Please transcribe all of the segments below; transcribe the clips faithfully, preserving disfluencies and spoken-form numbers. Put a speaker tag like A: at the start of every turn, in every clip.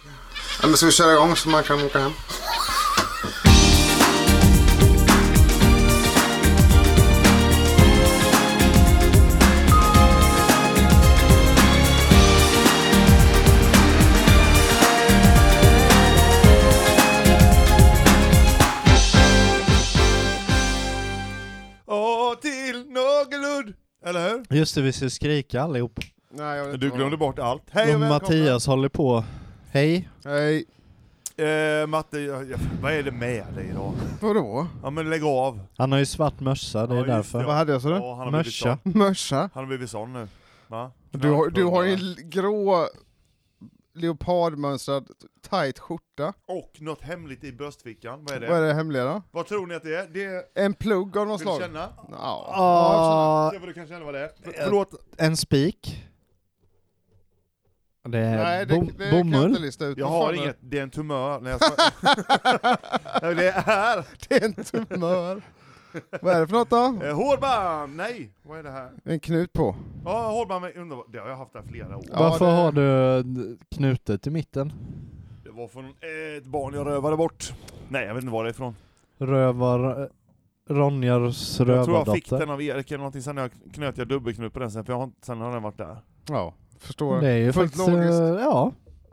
A: Ja, men ska vi köra igång så man kan åka hem?
B: Och till Någelud, eller hur?
C: Just det, vi ska skrika allihop.
A: Nej, jag vet
B: Du
A: inte
B: glömde
A: vad.
B: bort allt. Hej
C: Och
B: och välkomna.
C: Mattias håller på. Hej.
A: Hej.
B: Eh, Matte, jag, jag, vad är det med dig idag?
A: Vadå?
B: Ja men lägg av.
C: Han har ju svart mössa, det är
B: Ja, just
C: därför.
B: det.
A: Vad hade jag så?
B: Ja, han har blivit
C: Mössa.
B: sån.
A: Mössa.
B: Han har blivit sån nu. Va?
A: Du har, du har en l- grå leopardmönstrad tight skjorta.
B: Och något hemligt i bröstfickan. Vad är det?
A: Vad är det hemliga då?
B: Vad tror ni att det är? Det är...
A: En plugg av något
B: Vill du
A: slag.
B: känna?
A: Ja.
C: Ah,
B: Se vad du kan känna vad det är. För, förlåt.
C: en spik. Det är
A: Nej, det,
C: bom,
A: det kan jag
C: bomull.
A: inte lista ut.
B: Jag
A: Vad
B: har
A: fan är
B: inget, det är en tumör. När jag ska... Nej, det är...
A: det? Det är en tumör. Vad är det för något då?
B: Eh, hårband! Nej, vad är det här?
A: En knut på.
B: Ja, hårband med underbart. Det har jag haft där flera år.
A: Ja,
C: Varför
A: det-
C: har du knutet i mitten?
B: Det var från eh, ett barn jag rövade bort. Nej, jag vet inte var det är ifrån.
C: Rövar... Ronjars
B: Jag tror jag fick
C: rövardotter.
B: den av Erik eller någonting, sen jag knöt jag dubbelknut på den sen, för jag har, inte- sen har den varit där.
A: Ja, förstår.
C: Det är ju
A: Fullt
C: faktiskt...
A: logiskt.
C: eh, Ja.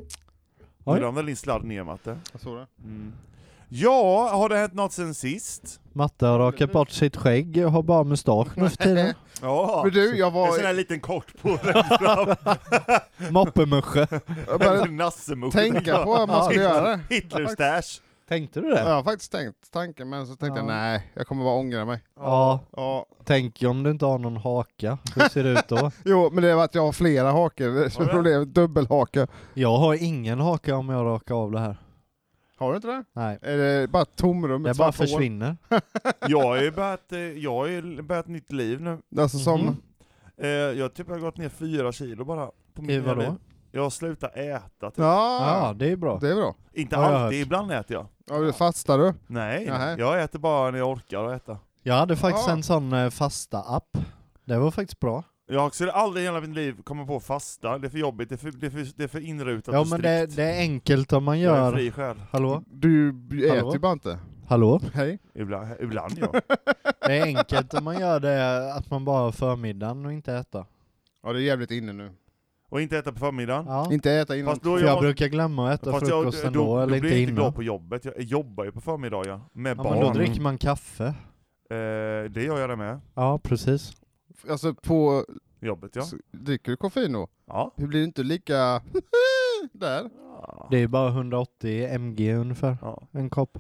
B: Nu
C: Oj.
B: ramlade väl din sladd ner, Matte.
A: Jag såg det.
B: Mm. Ja, har det hänt något sen sist?
C: Matte har rakat bort sitt skägg och har bara mustasch nu för tiden.
B: Ja,
A: Men du, jag
B: en sån
A: var...
B: här liten kort på den fram.
C: Moppemusche.
A: Jag började
B: Nassemusch.
A: tänka på vad man ska göra.
B: Hitler-stash.
C: Tänkte du
A: Jag
C: det?
A: har faktiskt tänkt tanken, men så tänkte
C: Ja.
A: jag nej, jag kommer bara ångra mig.
C: Ja.
A: Ja.
C: Tänk om du inte har någon haka. Hur ser det ut då?
A: Jo, men det är att jag har flera hakor. Det är som
B: Har du?
A: problemet, dubbelhaka.
C: Jag har ingen haka om jag rakar av det här.
A: Har du inte det?
C: Nej.
A: Är det bara ett tomrum?
C: Det
A: ett
C: bara
A: svart hål?
C: försvinner.
B: Jag har ju börjat, eh, jag har ju börjat nytt liv nu.
A: Alltså som...
C: Mhm.
B: Eh, jag typ har gått ner fyra kilo bara. På
C: I
B: min
C: vadå?
B: liv. Jag har slutat äta. Typ.
A: Ja,
C: Ja, det är bra.
A: det är bra.
B: Inte
C: Har jag
B: alltid,
C: hört.
B: ibland äter jag.
A: Ja, du fastar du?
B: Nej,
A: Nähä.
B: jag äter bara när jag orkar att äta.
C: Jag hade faktiskt
A: Ja.
C: en sån eh, fasta-app. Det var faktiskt bra.
B: Jag skulle aldrig i hela mitt liv komma på att fasta. Det är för jobbigt, det är för, det är för, det är för inrutat
C: Ja,
B: och
C: men
B: strikt.
C: det, det är enkelt om man
B: Jag är en
C: gör...
B: fri själ.
C: Hallå?
A: Du äter
C: Hallå?
A: ju bara inte.
C: Hallå?
A: Hej.
B: Ibland, ibland ja.
C: Det är enkelt om man gör det att man bara har förmiddagen och inte äta.
A: Ja, det är jävligt inne nu.
B: Och inte äta på förmiddagen.
C: Ja.
A: Inte äta innan.
B: Fast då
C: För jag
B: måste-
C: brukar glömma att äta
B: Fast jag,
C: frukost
B: då,
C: ändå,
B: då,
C: eller
B: då
C: inte
B: blir jag inte
C: innan.
B: glad på jobbet. Jag jobbar ju på förmiddagen med
C: Ja,
B: barn.
C: men då
A: barn.
C: dricker man kaffe.
B: Eh, det gör jag det med.
C: Ja, precis.
A: Alltså på...
B: Jobbet ja.
A: s- Dricker du koffein då?
B: Ja.
A: Hur blir det inte lika... Där?
C: Det är bara hundraåttio milligram ungefär.
B: Ja.
C: En kopp.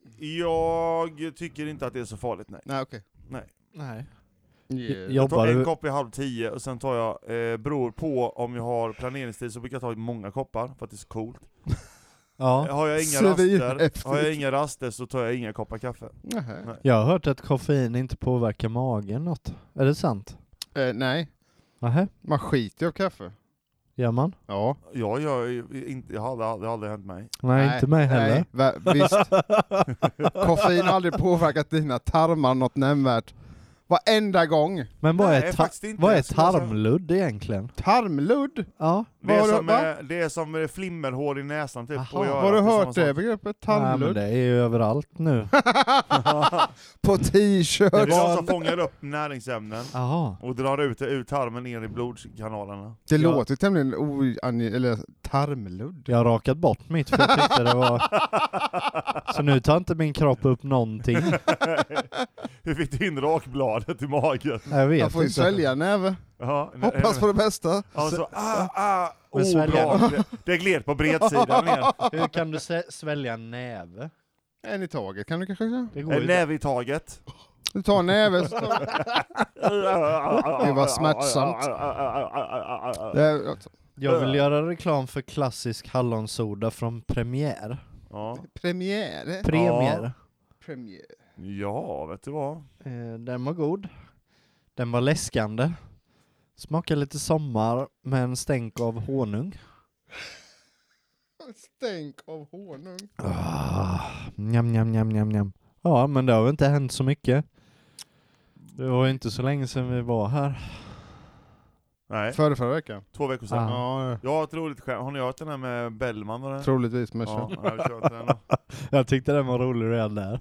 B: Jag tycker inte att det är så farligt, nej.
A: Nej, okej.
B: nej.
C: Nej.
A: Yeah.
B: Jag
C: Jobbar
B: tar en
C: du...
B: kopp i halv tio och sen tar jag, eh, beror på om jag har planeringstid så brukar jag ta många koppar för att det är så coolt.
C: Ja.
B: Har jag inga raster,
A: Svinhäftigt.
B: har jag inga raster så tar jag inga koppar kaffe.
A: Nähä.
B: Nej.
C: Jag har hört att koffein inte påverkar magen något. Är det sant?
A: Eh, nej,
C: Nähä?
A: man skiter ju av kaffe.
C: Gör man?
A: Ja.
B: Jag gör ju inte, jag har aldrig, aldrig, aldrig hänt mig.
C: Nej, inte mig heller.
A: Nej, va, visst. Koffein har aldrig påverkat dina tarmar något nämnvärt. Varenda gång.
C: Men vad
B: Nej,
C: är, ta-
B: faktiskt inte.
C: vad är
B: Skulle jag säga.
C: tarmludd egentligen?
A: Tarmludd?
C: Ja.
B: Det är,
A: Vad har
B: som,
A: du- va?
B: eh, det är som eh, flimmerhål i näsan typ.
C: Aha.
B: på örat,
A: Har du
B: är samma
A: hört det
B: sak.
A: begreppet?
C: Nej, men
A: Tarmludd?
C: det är ju överallt nu.
A: På
B: Det
A: t-shirt.
B: är de som fångar upp näringsämnen
C: Jaha.
B: och drar ut det ur tarmen ner i blodkanalerna.
A: Det
C: Ja.
A: låter ju tämligen oange... Eller tarmludd.
C: Jag har rakat bort mitt för jag tyckte det var... Så nu tar inte min kropp upp någonting.
B: Hur fick du in rakbladet i magen?
C: Jag vet
A: Man får ju
C: inte.
A: svälja en näve.
B: Ja,
A: Hoppas på det bästa.
B: Ja, så, ah, ah,
C: Men
B: oh,
C: svälja.
B: bra. Det, det gled på bredsidan ner.
C: Hur kan du sä- svälja en näve?
A: En i taget kan du kanske säga.
C: Det går
B: En
C: ju
B: näve i taget.
A: Du tar en näve så tar... Det var smärtsamt. Det är, alltså,
C: Jag vill göra reklam för klassisk hallonsoda från Premiär.
B: Ja.
A: premiär.
C: Premier.
A: Premiär.
B: Ja, vet du vad?
C: Eh, den var god. Den var läskande. Smakar lite sommar med en stänk av honung.
A: Stänk av honung.
C: Ah, njam, njam, njam, njam, njam. Ja, men det har väl inte hänt så mycket. Det var inte så länge sedan vi var här.
B: Nej,
A: Förra, förra veckan.
B: två veckor sedan.
C: Ah.
A: Ja,
B: Jag har ett roligt skämt. Har ni hört den här med Bellman? Och den?
A: troligtvis. Men
B: Ja, jag har kört den.
C: Jag tyckte den var rolig redan där.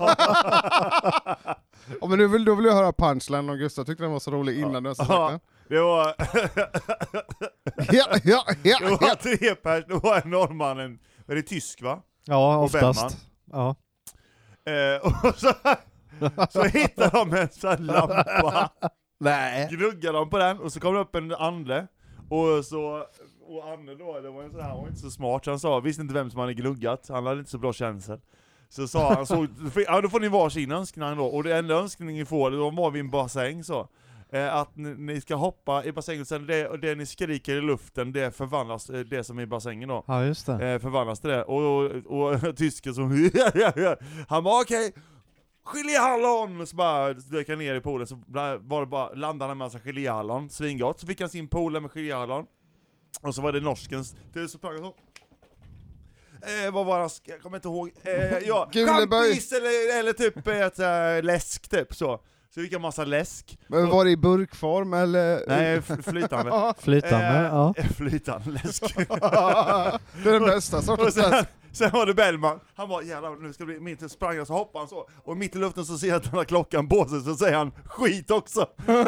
A: ja, men nu vill, då vill jag höra punchline, och Gustav tyckte den var så rolig innan du
B: Ja.
A: ja.
B: Det var...
A: ja, ja, ja,
B: det var tre pers. Det var en norrman, en... Är det tysk va?
C: Ja,
B: Och
C: oftast. Ja.
B: Eh, och så, så hittade de en sån här lampa.
C: Nej.
B: Gnuggade de på den och så kom det upp en ande. Och så... Och Anne då, det var en sån här, han var inte så smart, så han sa, visste inte vem som hade gluggat, han hade inte så bra känsel. Så sa han, så, ja då får ni varsin önskning då, och det enda önskningen ni får, då var vi en bassäng så. Eh, att ni, ni ska hoppa i bassängen, och sen det, och det ni skriker i luften, det förvandlas, det som är i bassängen då.
C: Ja, just det.
B: Eh, förvandlas till det, och, och, och tysken som, han var okej, okay. Geléhallon! Så bara dök han ner i poolen, så var det bara, landade han med en massa geléhallon, svingott, så fick han sin pool med geléhallon. Och så var det norskens, det är så pragat så. Eh, vad var det? Jag kommer inte ihåg. Eh, ja, champis eller, eller typ ett äh, läsk typ så. Så fick jag massa läsk.
A: Men var det i burkform eller?
B: Nej, f- flytande.
C: Flytande,
B: eh,
C: ja.
B: Flytande läsk.
A: Det är den bästa sortens
B: sen,
A: läsk.
B: sen var det Bellman. Han var jävlar, nu ska det bli mitt, sprang jag så hoppade han så. Och mitt i luften så ser jag att han har klockan på sig, så säger han skit också.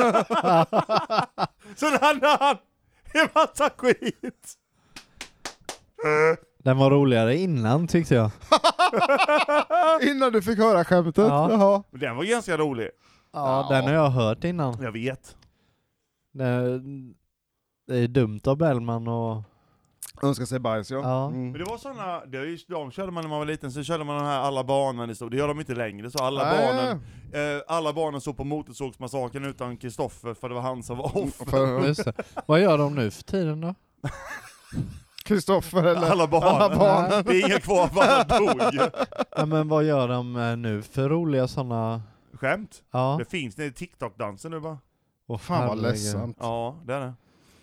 B: Så landade han en massa skit.
C: Den var roligare innan tyckte jag.
A: Innan du fick höra skämtet?
C: Ja.
A: Jaha.
B: Den var ganska rolig.
C: Ja, den har jag hört innan.
B: Jag vet.
C: Det, det är dumt av Bellman och...
A: Önskar sig bajs, ja.
C: Ja.
A: Mm.
B: Men det var såna, det är ju, de körde man när man var liten, så körde man den här alla barnen, det gör de inte längre, så alla
A: Nej.
B: barnen eh, alla barnen såg på Motorsågsmassakern utan Kristoffer, för det var han som var offer.
A: För
C: Just det. Vad gör de nu för tiden då?
A: Kristoffer eller?
B: Alla barnen.
A: Alla barnen.
B: Det är ingen kvar, för alla dog.
C: Ja, men vad gör de eh, nu för roliga sådana...
B: Skämt?
C: Ja.
B: Det finns, det är TikTok-dansen nu bara.
C: Åh,
A: Fan vad
C: herregud.
A: ledsamt.
B: Ja, det är det.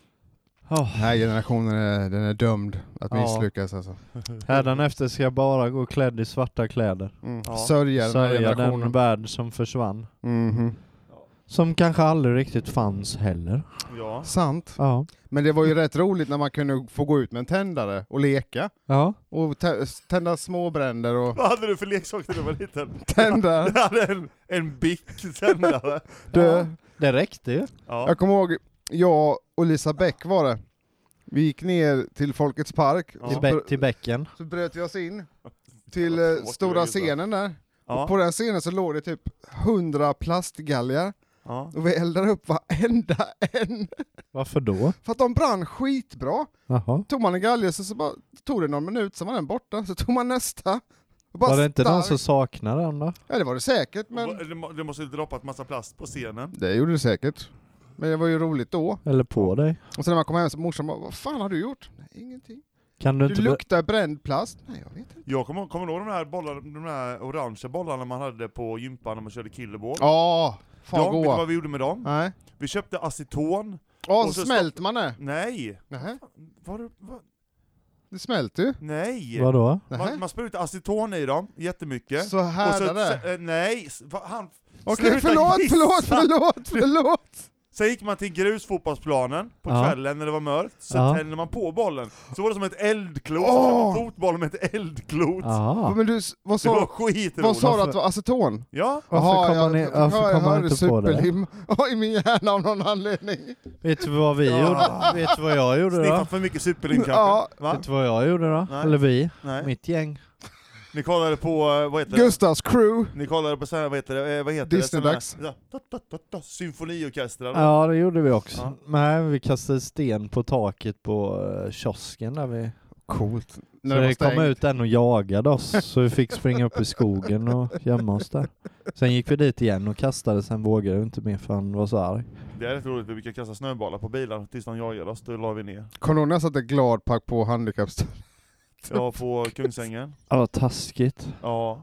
C: Oh.
A: Den här generationen är, den är dömd att
C: Ja.
A: misslyckas alltså.
C: Hädanefter ska jag bara gå klädd i svarta kläder.
A: Mm.
B: Ja.
A: Sörja den här
C: Sörja den
A: generationen.
C: värld som försvann.
A: Mhm.
C: Som kanske aldrig riktigt fanns heller.
B: Ja.
A: Sant.
C: Ja.
A: Men det var ju rätt roligt när man kunde få gå ut med en tändare och leka.
C: Ja.
A: Och tä- tända småbränder och
B: Vad hade du för leksak när du var liten?
A: tända.
B: Jag hade en, en bic-tändare.
A: Du,
C: Det räckte ju.
B: Ja.
A: jag kommer ihåg, jag och Lisa Bäck var det. Vi gick ner till Folkets park.
B: Ja.
A: Och så,
C: Till, bä-
A: br-
C: till bäcken.
A: så bröt vi oss in till eh,
B: Åker
A: stora
B: vi ut,
A: scenen där.
B: Ja.
A: Och på den scenen så låg det typ hundra plastgalgar.
B: Ja.
A: Och vi eldade upp varenda en.
C: Varför då?
A: För att de brann skitbra.
C: Jaha.
A: Tog man en galge så, så bara, tog det någon minut, så var den borta. Så tog man nästa. Och bara
C: Var det inte någon
A: stark.
C: som saknade den då?
A: Ja, det var det säkert, men
B: Det må- Det måste ju droppat massa plast på scenen.
A: det gjorde det säkert. Men det var ju roligt då.
C: Eller på dig?
A: Och sen när man kom hem så morsan bara, vad fan har du gjort? Nej, ingenting.
C: Kan du
A: Du
C: inte... be-
A: luktar bränd plast. Nej, jag vet inte.
B: Jag kommer kommer du ihåg de här bollarna, de här orangea bollarna man hade på gympan när man körde killeball?
A: Ja, fan
B: de, vet du
A: goa.
B: vad vi gjorde med dem?
A: Nej.
B: Vi köpte aceton.
A: Ja,
B: Och
A: så
B: så
A: smälter man det.
B: Nej!
A: Nähä.
B: Var det, var,
A: Det smälter ju.
B: nej!
C: Vadå?
A: Nähä.
B: Man, man sprutar aceton i dem, jättemycket.
A: Så härdar det.
B: så, äh, nej, s- va, han...
A: Okej,
B: sluta
A: förlåt,
B: gissa.
A: förlåt, förlåt, förlåt.
B: Sen gick man till grusfotbollsplanen på
C: Ja.
B: kvällen när det var mörkt, så
C: Ja.
B: tände man på bollen. Så var det som ett eldklot,
A: Åh!
B: som en fotboll med ett eldklot.
C: Jaha.
A: Men du, vad
B: Det var
A: sa,
B: skitroligt.
A: vad sa du att det var aceton?
B: Ja,
C: Varför
A: Jaha,
C: kommer
A: jag,
C: ni-
A: jag,
C: varför
A: jag, jag
C: kommer man
A: hörde
C: inte på det?
A: superlim ja, i min hjärna av någon anledning.
C: Vet du vad vi
B: Ja.
C: gjorde? Vet du vad jag gjorde då?
B: sniffat för mycket superlim kanske.
A: Ja.
B: Va?
C: Vet du vad jag gjorde då?
B: Nej.
C: Eller vi?
B: Nej.
C: Mitt gäng.
B: Ni kollade på, eh, vad heter det?
A: Gustavs crew.
B: Ni kollade på sån här, vad heter det? Eh, Vad heter
A: Disney-dags.
B: det? Sån här- ja, da, da, da, da, symfoniorkester.
C: Ja, det gjorde vi också.
B: Ja.
C: Nej, vi kastade sten på taket på uh, kiosken där vi...
A: Coolt.
C: Så
A: När det
C: det
A: var
C: kom
A: stängt.
C: ut en och jagade oss, så vi fick springa upp i skogen och gömma oss där. Sen gick vi dit igen och kastade, sen vågade vi inte mer för han var så arg.
B: Det är rätt roligt, vi brukar kasta snöbollar på bilar tills de jagade oss, då la vi ner.
A: Kommer du ihåg när jag satte gladpack på handikappstöd?
B: Ja, på Kungsängen.
C: Ja, taskigt.
B: Ja.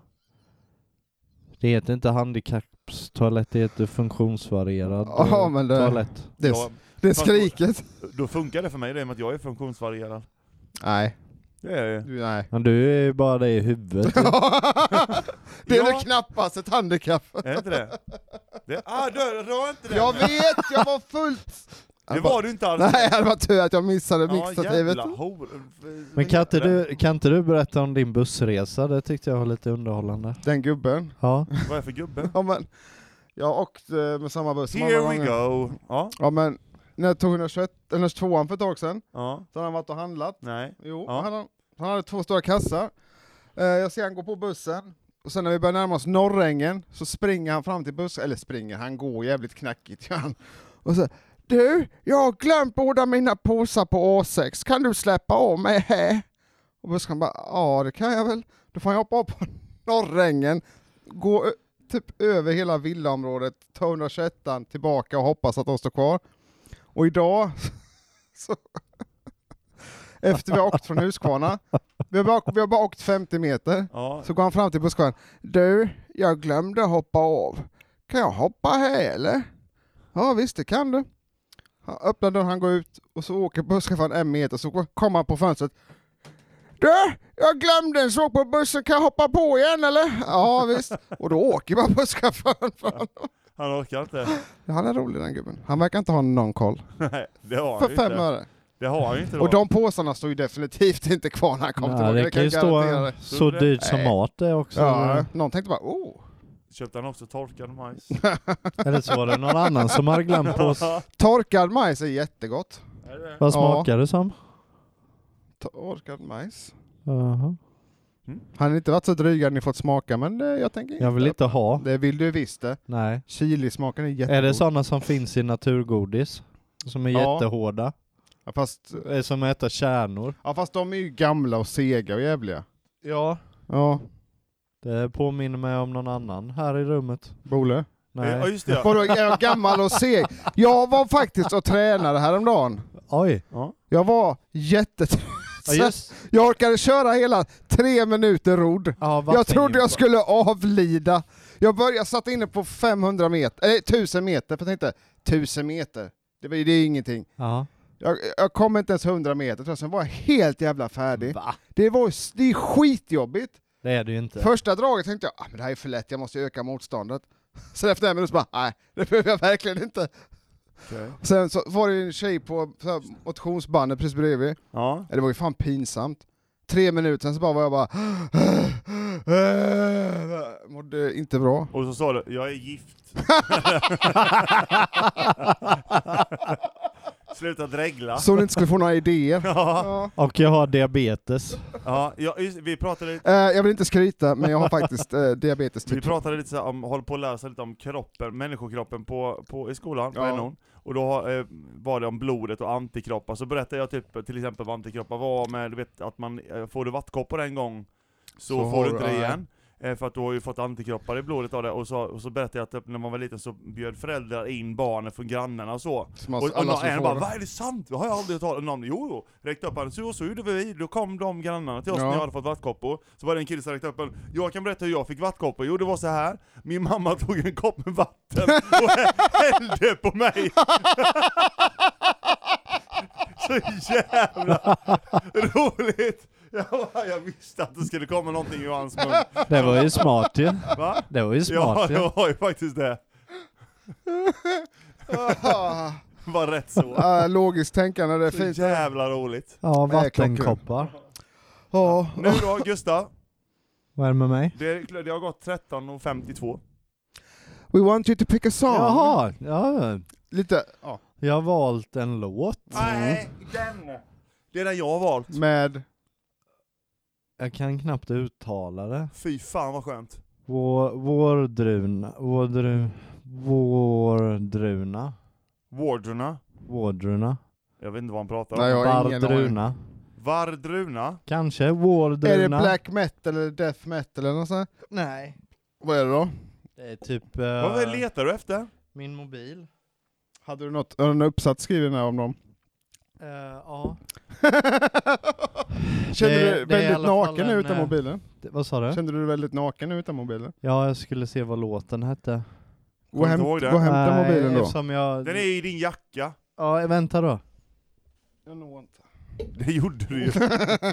C: Det heter inte handikappstoalett, det heter funktionsvarierad
A: Ja,
C: eh,
A: men det-
C: toalett.
A: Det,
B: ja.
A: det är skriket.
B: Då funkar det för mig, det med att jag är funktionsvarierad.
A: Nej.
B: Det är det.
A: Du, nej.
C: Men du är ju bara det i huvudet.
A: det är
B: Ja.
A: väl knappast ett handikapp.
B: Är det inte det? det ah, du, rör inte det!
A: Jag vet, jag var fullt...
B: Det var du inte alls.
A: Nej, det var tur att jag missade
B: Ja,
A: mixstativet.
B: jävla hor.
C: Men kan inte, du, kan inte du berätta om din bussresa? Det tyckte jag var lite underhållande.
A: Den gubben.
C: Ja.
B: Vad är det för gubbe?
A: Ja, men, jag har åkt eh, med samma buss
B: Here
A: många
B: we
A: gånger.
B: go. Ja.
A: Ja, men när jag tog etthundratjugoett, eller etthundratjugotvåan för ett tag sedan,
B: Ja.
A: så hade han varit och handlat.
B: Nej.
A: Jo,
B: Ja.
A: han, hade, han hade två stora kassar. Eh, jag ser han gå på bussen. Och sen när vi börjar närma oss Norrängen så springer han fram till bussen. Eller springer, han går jävligt knackigt. Ja. Och så, du, jag har glömt båda mina påsar på A sex. Kan du släppa av mig här? Och bussen bara, ja det kan jag väl. Då får jag hoppa upp på Norrängen. Gå ö- typ över hela villaområdet. Ta etthundratjugoettan tillbaka och hoppas att de står kvar. Och idag så efter vi har åkt från Huskvarna, vi har bara, vi har bara åkt femtio meter,
B: Ja.
A: så går han fram till busschauffören. Du, jag glömde hoppa av. Kan jag hoppa här eller? Ja visst, det kan du. Han öppnar dörren, han går ut och så åker busschauffören en meter, så kommer han på fönstret. Du, jag glömde en sak på bussen, kan jag hoppa på igen eller? Ja visst. Och då åker bara busschauffören för honom.
B: Han orkar inte.
A: Han är rolig den gubben. Han verkar inte ha någon koll.
B: Nej, det har han
A: För
B: ju
A: fem
B: inte.
A: öre.
B: Det har han ju inte då.
A: Och de påsarna står ju definitivt inte kvar när han kom
C: Nej,
A: tillbaka.
C: det kan ju
A: jag
C: stå
A: garantera.
C: så dyrt som
A: Nej.
C: mat det också.
A: Ja, någon tänkte bara, oh.
B: Köpte han också torkad majs?
C: Eller så var det någon annan som hade glömt på oss.
A: Torkad majs är jättegott.
B: Är det?
C: Vad smakar det som?
A: Torkad majs.
C: Jaha.
A: Han har inte varit så dryga ni fått smaka, men det, jag tänker
C: Jag vill inte ha.
A: Det vill du visst det.
C: Nej.
A: Chilismaken är jättegod.
C: Är det sådana som finns i naturgodis? Som är
A: Ja.
C: jättehårda?
A: Ja, fast,
C: Är som att äta kärnor?
A: ja, fast de är ju gamla och sega och jävliga.
C: Ja.
A: Ja,
C: Det påminner mig om någon annan här i rummet.
A: Bole.
B: Ja,
C: Nej.
B: just det.
A: Vadå, är jag gammal och seg? Jag var faktiskt och tränade häromdagen.
C: Oj.
B: Ja.
A: Jag var jättetrött.
C: Ja, just.
A: Jag orkade köra hela tre minuter rodd.
C: Ja,
A: Jag trodde jag skulle avlida. Jag började satt inne på femhundra meter, eller tusen meter, för jag tänkte, tusen meter, det, var, det är ingenting.
C: Ja.
A: Jag, jag kom inte ens hundra meter, tror jag, sen var jag helt jävla färdig.
C: Va?
A: Det, var, det är skitjobbigt.
C: Det är det ju inte.
A: Första draget tänkte jag, ah, men det här är för lätt, jag måste öka motståndet. Sen efter en minut så bara, nej, det behöver jag verkligen inte.
B: Okay.
A: Sen så var det en tjej på så här, motionsbandet precis bredvid.
B: Ja.
A: Det var ju fan pinsamt. Tre minuter sen så bara var jag bara mådde inte bra.
B: Och så sa du, jag är gift. Sluta dregla.
A: Så du inte skulle få några idéer.
B: Ja.
A: Ja.
C: Och jag har diabetes.
B: Ja, ja, just- vi pratade lite,
A: Eh, jag vill inte skryta, men jag har faktiskt eh, diabetes
B: vi
A: typ.
B: pratade lite så här om, håller på att lära sig lite om kroppen, människokroppen på, på, i skolan, på
A: Ja.
B: N O. Och då eh, var det om blodet och antikroppar. Så berättade jag typ, till exempel vad antikroppar var med, du vet att man, eh, får du vattkoppor en gång så,
A: Så
B: får
A: har
B: du
A: du-
B: inte det
A: nej.
B: igen. Eh, för att du har ju fått antikroppar i blodet av det. Och så, och så berättade jag att typ, när man var liten så bjöd föräldrar in barnen från grannarna och så.
A: Som
B: Och,
A: alltså,
B: och
A: alla
B: någon,
A: som
B: en
A: får
B: bara,
A: det.
B: vad är det sant? Det har jag aldrig talat om. Jo, jo, räckte upp han, så, så gjorde vi. Då kom de grannarna till oss
A: Ja.
B: när jag hade fått vattkoppor. Så var det en kille som räckte upp en, jag kan berätta hur jag fick vattkoppor. Jo, det var så här. Min mamma tog en kopp med vatten och hällde på mig. Så jävla roligt. Jag, bara, jag visste att det skulle komma någonting i hans mun.
C: Det var ju smart ju.
B: Va?
C: Det var ju
B: Ja,
C: smart ju.
B: jag har ju faktiskt det.
A: Ah,
B: Var rätt så.
A: ah, logiskt tänkande, det är
B: Så
A: fint.
B: jävla roligt.
C: Ja,
A: Det är klockrent.
C: vattenkoppar.
A: Ja.
B: Nu då, Gustav.
C: Vad är det med mig?
B: Det, det har gått tretton och femtiotvå.
A: We want you to pick a song.
C: Jaha, ja.
A: Lite, ja.
C: Jag har valt en låt.
B: Nej, den! Det är den jag har valt.
A: Med,
C: Jag kan knappt uttala det.
B: Fy fan vad skönt.
C: Vår, vårdruna. Vårdru, vårdruna.
B: Vårdruna.
C: Vårdruna.
B: Jag vet inte vad han pratar
A: Nej,
B: om.
A: jag har ingen aning.
C: Bardruna.
B: Vardruna.
C: Kanske
A: Är det
C: vårdruna.
A: black metal eller death metal eller något sånt?
C: Nej.
A: Vad är det då?
C: Det är typ
B: Vad
C: uh,
B: letar du efter?
C: min mobil.
A: Hade du något, har du en uppsats skriven här om dem?
C: Uh, ja.
A: Kände
C: Det-
A: du
C: det är i
A: väldigt
C: alla fall
A: naken
C: en,
A: utan
C: eh,
A: mobilen?
C: Det, vad sa du?
A: Kände du dig väldigt naken utan mobilen?
C: Ja, jag skulle se vad låten hette.
A: Gå
B: Kommer
A: hem,
B: du ihåg det?
A: gå och hämta
C: Nej,
A: mobilen då.
C: eftersom jag...
B: Den är i din jacka.
C: Ja, vänta då.
A: Jag når inte.
B: Det gjorde du ju.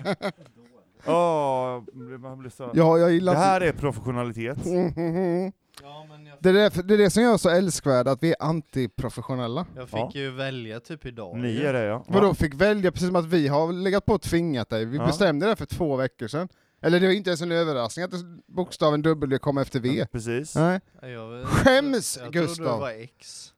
B: Åh, man blir så...
A: Ja, jag gillar
B: Det här är professionalitet.
A: Mhm.
C: Ja, men jag,
A: Det är det, det är det som gör oss så älskvärda, att vi är antiprofessionella.
C: jag fick
B: Ja.
C: ju välja typ idag.
B: Ni är det, ja.
A: Vadå fick välja, precis som att vi har legat på och tvingat dig. Vi
B: Ja.
A: bestämde det för två veckor sedan. Eller det var inte ens en överraskning att bokstaven W kom efter V.
B: Ja, precis.
A: Nej.
C: Ja, Jag,
A: Skäms,
C: jag, jag
A: Gustav.
C: trodde det var X.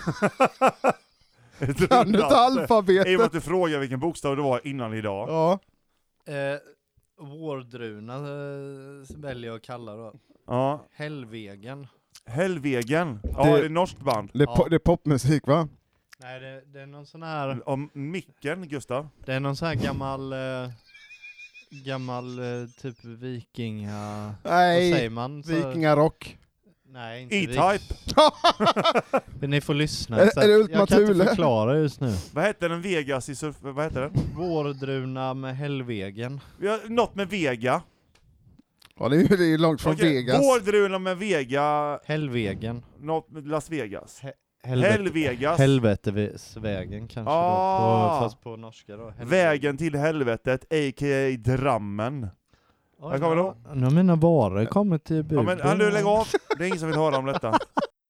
A: Kan du inte
B: I och med
A: alfabetet?
B: att du frågade vilken bokstav det var innan idag.
A: Ja.
C: Eh, Vårdruna eh, väljer jag att kalla då.
B: Ja.
C: Helvegen.
B: Helvegen. Ja,
A: Det-
B: det är ett norskt band.
A: Det är,
C: Ja.
A: po- det är popmusik va?
C: Nej, det, det är någon sån här...
B: Om micken, Gustav.
C: Det är någon sån här gammal... Eh, gammal eh, typ vikinga... Vad säger
A: Nej,
C: man? Så,
A: vikingarock.
C: nej, inte
B: E-Type.
C: Men ni får lyssna.
A: Är-
C: så
A: är det
C: att
A: Ultima
C: jag kan inte
A: Thule?
C: förklara just nu.
B: Vad heter den Vegas i surf... Vad heter den?
C: Vårdruna med Helvegen.
B: Vi har något med Vega.
A: Ja, det är ju det är ju långt från
B: Okej,
A: Vegas.
B: Vårdruna med Vega.
C: Helvegen.
B: Något med Las Vegas.
C: Helvete,
B: Helvegas.
C: Helvetesvägen kanske
B: Ah.
C: då, på, fast på norska då. Helvete.
B: Vägen till helvetet, a k a. Drammen.
C: Oj,
B: Här kommer
C: nu-
B: då.
C: Nu har mina varor kommit till bud.
B: Ja men han, du lägg av. Det är ingen som vill höra om detta.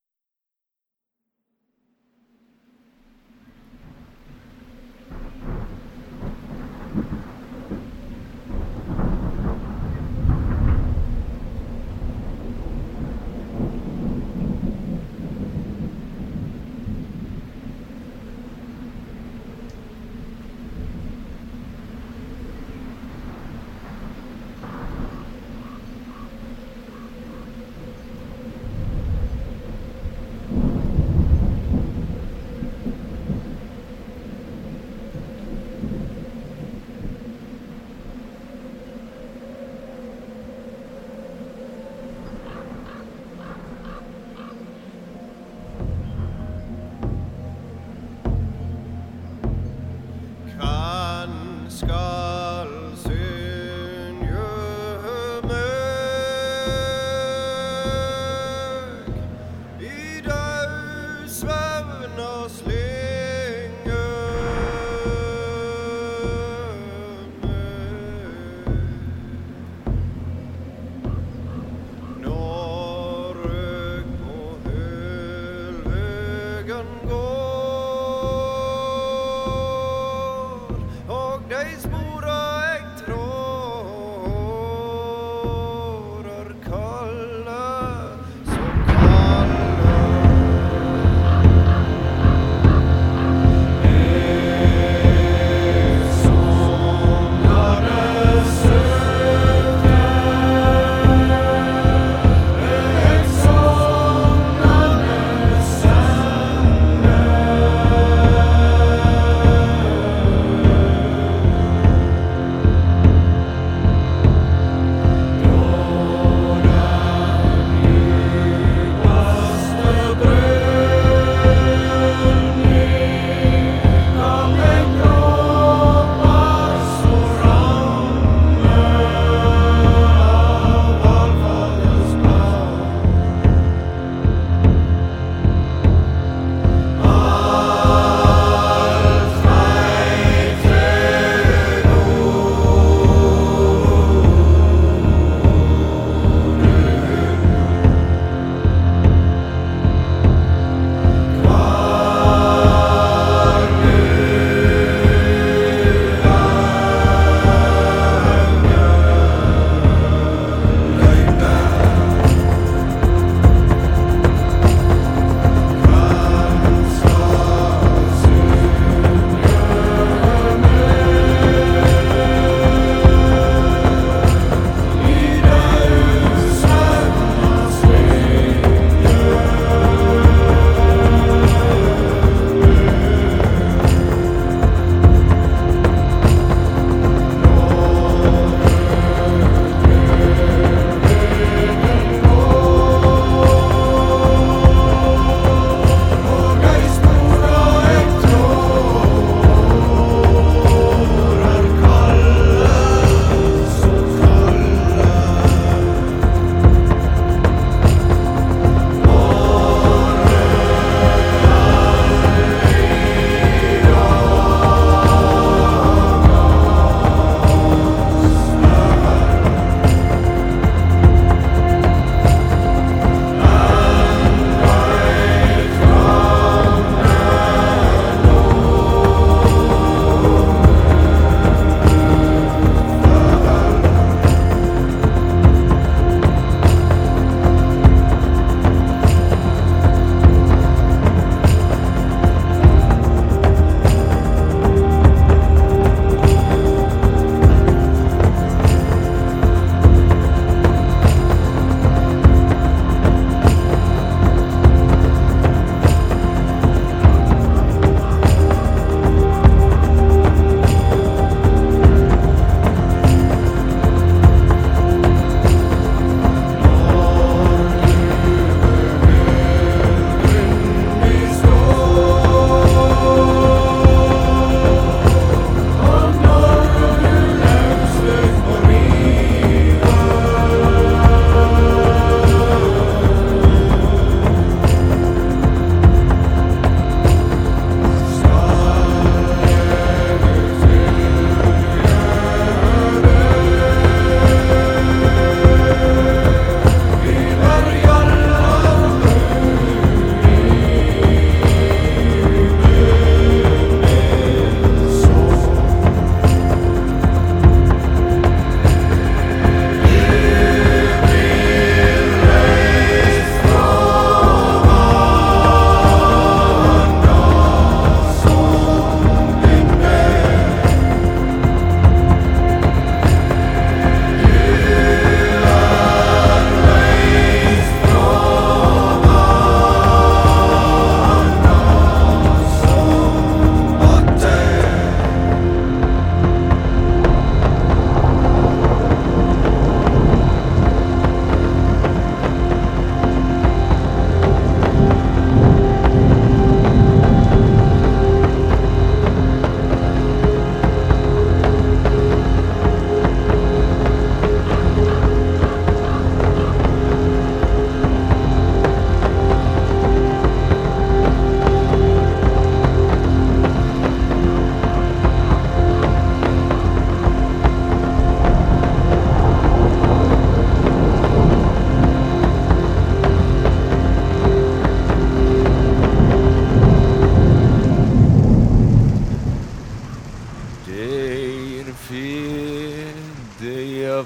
D: Kan skall synge mig i död svävna slinge Norrök på hölvägen går och dig spora ägg trårar kalla så kalla Ett somnade sökte Ett somnade sände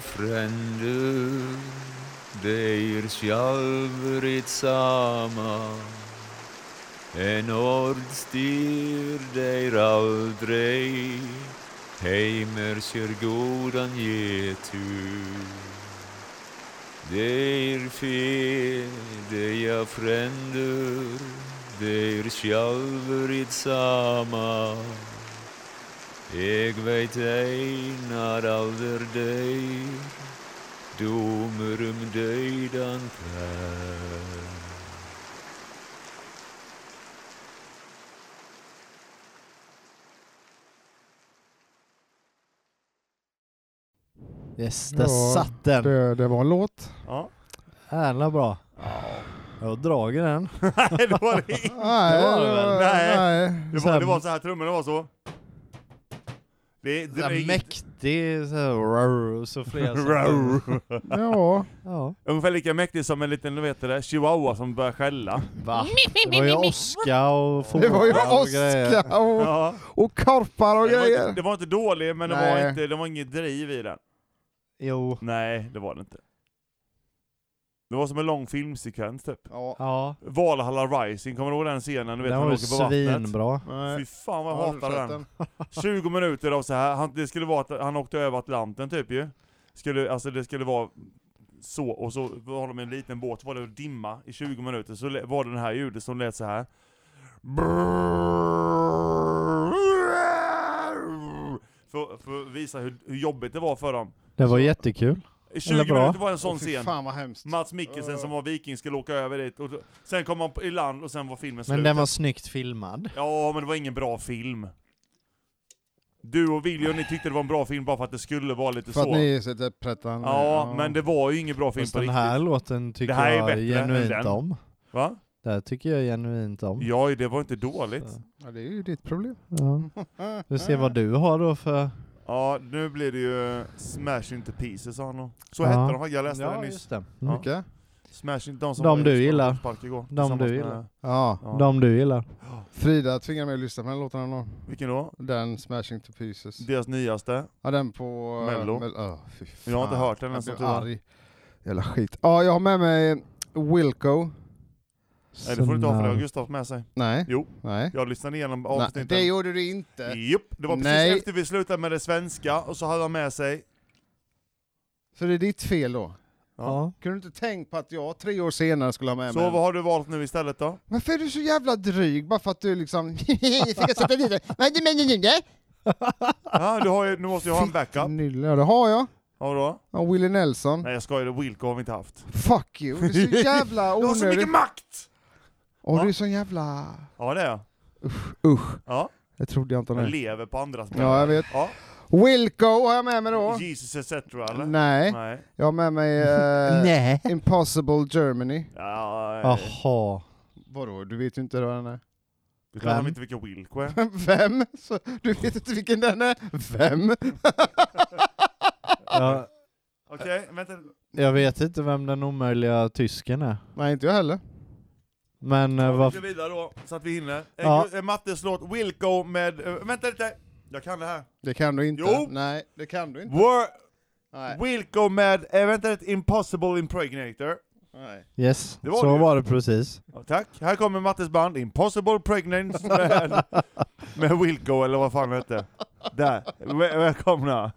E: frender, deir sjálfur sama. En ord styr deir aldrei, heimer sér gódan getur. Deir fe, deia frender, deir sjálfur sama. Eg veit einar alder deir, domer um døydan kveld.
C: Yes, där
A: Ja,
C: satt den.
A: Det, det var en låt.
B: Ja.
C: Jävla bra. Jag drar den.
B: Nej, det var det inte.
A: Nej,
C: Det var det väl?
B: Nej.
A: nej.
B: Det var, det var så här, trummorna var så. Det, det,
C: Så
B: det,
C: mäktig, så här, rrr, så flera så.
A: Ja.
C: Ja.
B: ungefär lika mäktig som en liten, du vet det, chihuahua som börjar skälla.
C: Va? Det var ju Oscar och
A: Det var ju
C: fåglar och grejer.
A: Oskar och,
B: Ja.
A: och karpar och
B: Det var, inte,
A: grejer.
B: det var inte dålig, men det
A: Nej.
B: var, inte, det var inget driv i den.
C: Jo.
B: Nej, det var det inte. Det var som en lång filmsekvens typ.
A: Ja.
C: Ja.
B: Valhalla Rising, kommer du ihåg den scenen? Du vet,
C: Den
B: han
C: var
B: åker på vattnet.
C: svinbra.
A: Nej.
B: Fy fan vad jag
A: Har du
B: hatar
A: sett
B: den. tjugo minuter av så här. Han, det skulle vara att han åkte över Atlanten typ ju. Skulle, alltså det skulle vara så, och så var de en liten båt, så var det dimma i tjugo minuter, så var det den här ljudet som lät så här. För, för att visa hur, hur jobbigt det var för dem.
C: Det var jättekul.
B: I tjugo
C: Eller bra.
B: minuter var en sån
A: Åh, fy
B: scen.
A: fan vad hemskt.
B: Mats Mikkelsen som var viking skulle åka över dit, och sen kom han på- i land och sen var filmen slut.
C: Men den var snyggt filmad.
B: Ja, men det var ingen bra film. Du och William, ni tyckte det var en bra film bara för att det skulle vara lite
A: För
B: så.
A: att ni sätter prettan.
B: Ja, men det var ju ingen bra film
C: Fast
B: på
C: den
B: riktigt.
C: här låten tycker
B: Det här är
C: jag
B: bättre än
C: genuint
B: den.
C: om.
B: Va?
C: Det här tycker jag genuint om.
B: Ja, det var inte dåligt.
C: Så.
A: Ja, det är ju ditt problem.
C: Ja. Vi ser vad du har då för...
B: Ja, nu blir det ju Smash Into Pieces, sa han nog. Så
C: Ja.
B: hette de faktiskt, jag läste det
C: Ja,
B: nyss.
C: just det.
B: Ja.
C: Mm.
A: Okej.
B: Smash Into, de som
C: De
B: var i
C: du gillar.
B: Park igår,
C: De
B: tillsammans
C: du
B: med-
C: gillar.
A: Ja.
B: Ja.
C: De du gillar.
A: Frida tvingade mig att lyssna på den låten då.
B: Vilken då?
A: Den, Smashing to Pieces.
B: Deras nyaste.
A: Ja, den på... uh,
B: Mello.
A: Mel- oh, fy fan.
B: Jag har inte hört den
A: Jag
B: ens,
A: blev
B: som tur var.
A: arg. Jävla skit. Ja, jag har med mig Wilco.
B: Nej, det får du inte ha, för det har
C: Såna-
B: Gustav med sig.
A: Nej.
B: Jo,
A: Nej.
B: jag lyssnade igenom
A: Nej,
B: avsnittet.
A: det gjorde du inte.
B: Jupp, det var precis
A: Nej.
B: efter vi slutade med det svenska, och så hade han med sig...
A: Så det är ditt fel då?
C: Ja.
A: Kunde du inte tänkt på att jag tre år senare skulle ha med
B: Så
A: mig?
B: vad har du valt nu istället då?
A: Varför är du så jävla dryg bara för att du liksom... Fick jag sätta dit det? Vad du menar nu det?
B: Ja, du, har ju, nu måste jag ha en backup.
A: Nylle, ja, det har jag.
B: Ja, då?
A: Ja, Willie Nelson.
B: Nej, jag skojade, Wilco har vi inte haft.
A: Fuck you, det är så jävla
B: Du har så
A: onödigt.
B: mycket makt!
A: Och
B: Ja.
A: du är så jävla...
B: Ja, det är jag.
A: Usch,
B: Ja,
A: det trodde jag inte.
B: jag
A: Nej.
B: lever på andras
A: Ja, jag vet.
B: Ja.
A: Wilco har jag med mig då.
B: Jesus et cetera eller?
A: Nej,
B: Nej.
A: jag har med mig eh,
C: Nej.
A: Impossible Germany.
B: Ja, eh,
C: Jaha.
A: Vadå, du vet ju inte vad den är.
B: det är klart
C: Vem?
B: de inte vilka Wilco är.
A: Vem? Så, du vet inte vilken den är? Vem?
C: Jag,
B: Okej, vänta.
C: jag vet inte vem den omöjliga tysken är.
A: Nej, inte jag heller.
C: Men eh,
B: Ja, vi
C: vad...
B: går vidare då, så att vi hinner. En,
C: Ja.
B: en Mattes låt, Wilco med... Uh, vänta lite! Jag kan det här.
A: Det kan du inte.
B: Jo.
A: Nej, det kan du inte.
B: Wor-
A: Nej.
B: Wilco med, äh, vänta lite, Impossible Impregnator.
A: Nej.
C: Yes,
B: Det var
C: så
B: det ju.
C: var det precis.
B: Ja, tack. Här kommer Mattes band, Impossible Pregnancy med, med Wilco, eller vad fan det hette. Där, Väl- välkomna.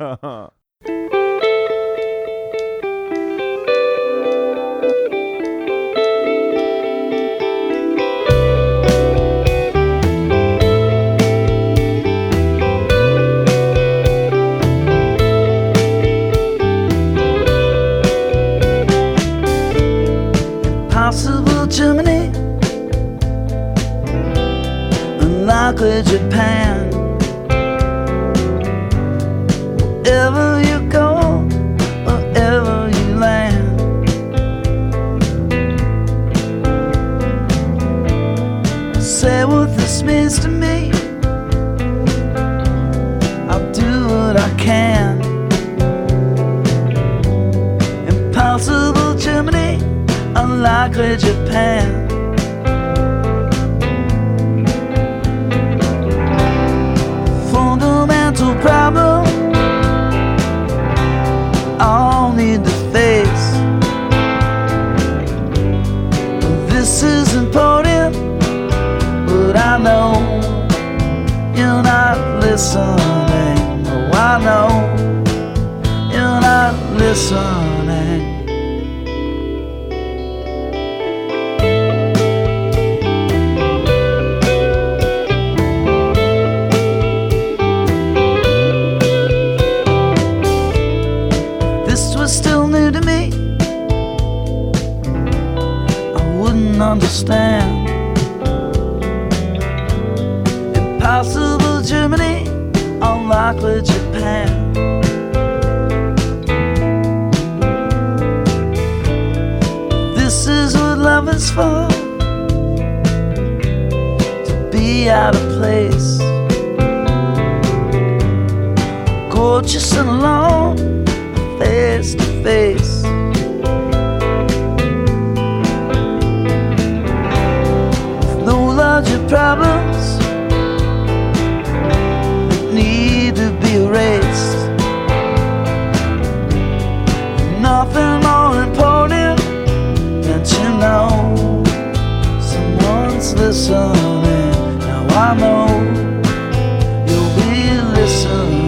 F: Possible Germany, unlikely Japan. Wherever you go, wherever you land, say what this means to me. I'll do what I can. Impossible Germany, unlikely Japan. Fundamental problem, all I know you're not listening. This was still new to me. I wouldn't understand. Impossible Germany, unlikely Japan. This is what love is for, to be out of place, gorgeous and alone, face to face. With no larger problems that need to be erased. Nothing more important than to know someone's listening. Now I know you'll be listening.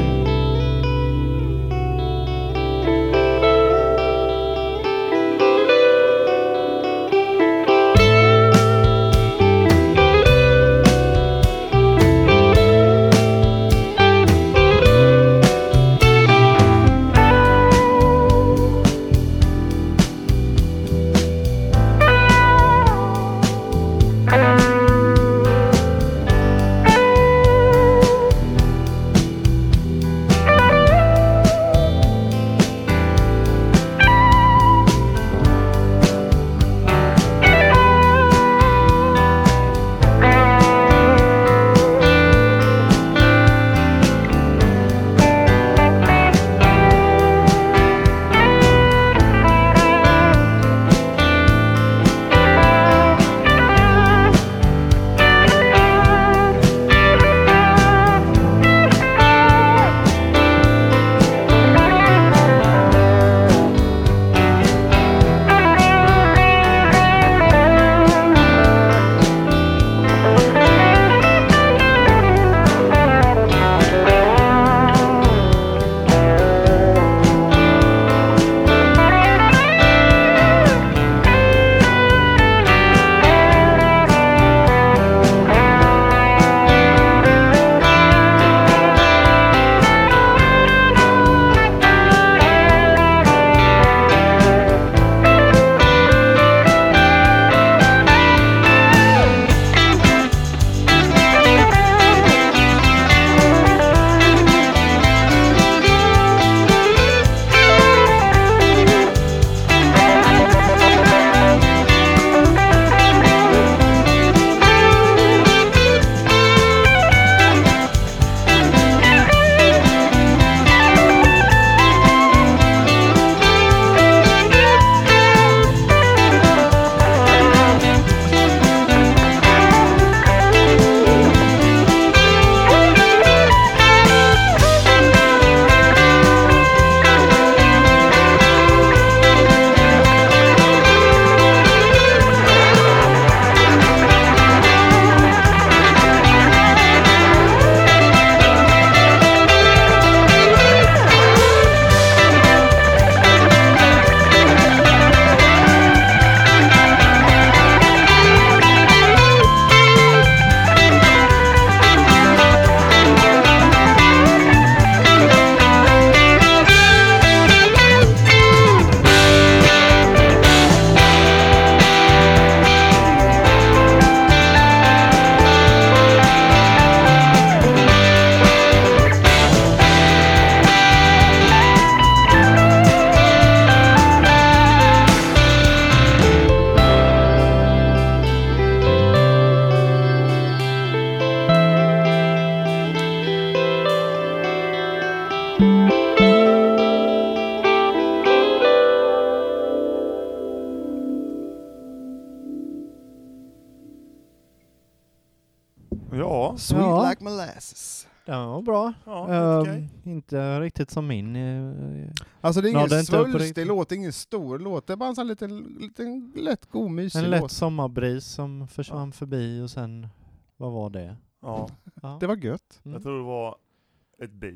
B: Ja,
A: Sweet
C: Ja.
A: like molasses.
C: Den var bra.
B: ja
C: Ehm,
B: okej.
C: Inte riktigt som min. eh,
A: Alltså det är
C: Ja,
A: ingen
C: det är inte på
A: svulstig
C: riktigt.
A: låt, ingen stor låt. Det är bara en sån liten, liten lätt, god, mysig
C: En lätt
A: låt.
C: sommarbris som försvann förbi och sen, vad var det?
B: Ja,
C: Ja.
A: Det var gött.
C: Mm.
B: jag tror det var ett bi.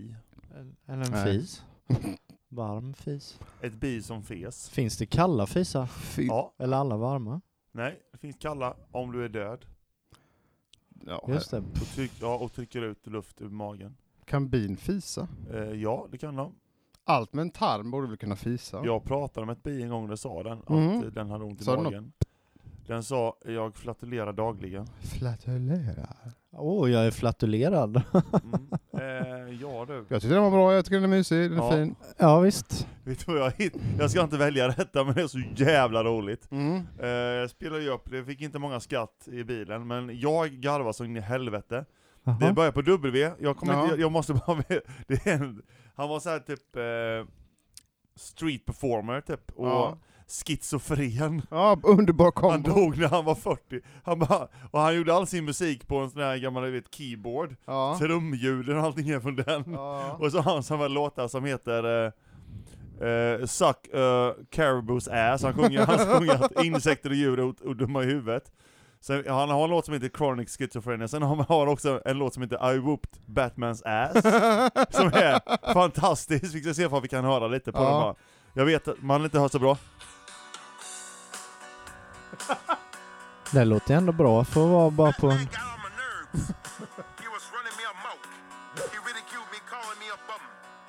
C: Eller en
A: Nej.
C: fis. Varm fis.
B: Ett bi som fes.
C: Finns det kalla fisar?
A: Fy.
B: Ja.
C: Eller alla varma?
B: Nej, det finns kalla om du är död.
A: Ja,
C: Just det.
B: Och, tryck, ja, och trycker ut luft ur magen.
A: Kan bin fisa?
B: Eh, ja, det kan de.
A: Allt med en tarm borde väl kunna fisa?
B: Jag pratade med ett bi en gång och det sa den.
A: Mhm.
B: Att eh, den hade ont i
A: Sa den
B: magen. Den sa, jag flatulerar dagligen.
A: Flatulera.
C: Åh, oh, jag är flatulerad.
B: Mm. Eh, ja du.
A: Jag tycker den var bra, jag tycker den är mysig, den är
B: Ja.
A: fin.
C: Ja, visst.
B: Vet du vad jag hitt? Jag ska inte välja detta, men det är så jävla roligt.
A: Mm.
B: Eh, jag spelade ju upp, det fick inte många skatt i bilen, men jag garvar så in i helvete. Det
C: Jaha.
B: börjar på W, jag kommer
A: Ja.
B: inte, jag måste bara, det är en, han var så här typ eh, street performer typ, och
A: Ja.
B: schizofren.
A: Ja, underbar
B: Han
A: kombo.
B: dog när han var fyrtio. Han bara, och han gjorde all sin musik på en sån här gammal, du vet, keyboard.
A: Ja.
B: Trumljuden och allting är från den.
A: Ja.
B: Och så har han sådana låtar som heter eh, eh, Suck uh, Caribou's ass. Han sjunger, han sjunger att insekter och djur är o- och dumma i huvudet. Sen, han har en låt som heter Chronic Schizophrenia. Sen har han också en låt som heter I Whooped Batman's ass. Som är fantastisk. Vi ska se om vi kan höra lite på
A: Ja.
B: den bara. Jag vet att man inte hör så bra.
C: Det låter ändå bra för att vara bara på en...
G: He was running me amok. He ridiculed me, calling me a bum.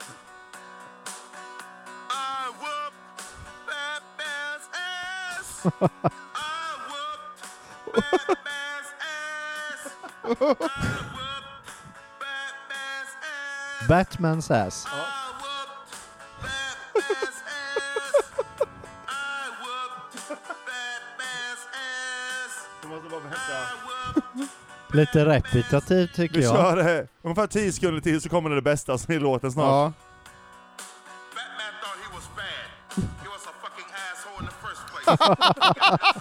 G: I whooped Batman's ass. I whooped Batman's ass. I whooped Batman's ass.
C: Batman's ass.
G: I whooped Batman's ass. I whooped Batman's ass.
B: Du måste bara vänta.
G: I whooped
C: Lite repetitivt tycker
B: Vi
C: jag.
B: kör det. Ungefär tio sekunder till så kommer det bästa som är låten snart.
A: Ja.
G: Batman thought he was bad. He was a fucking asshole in the first place.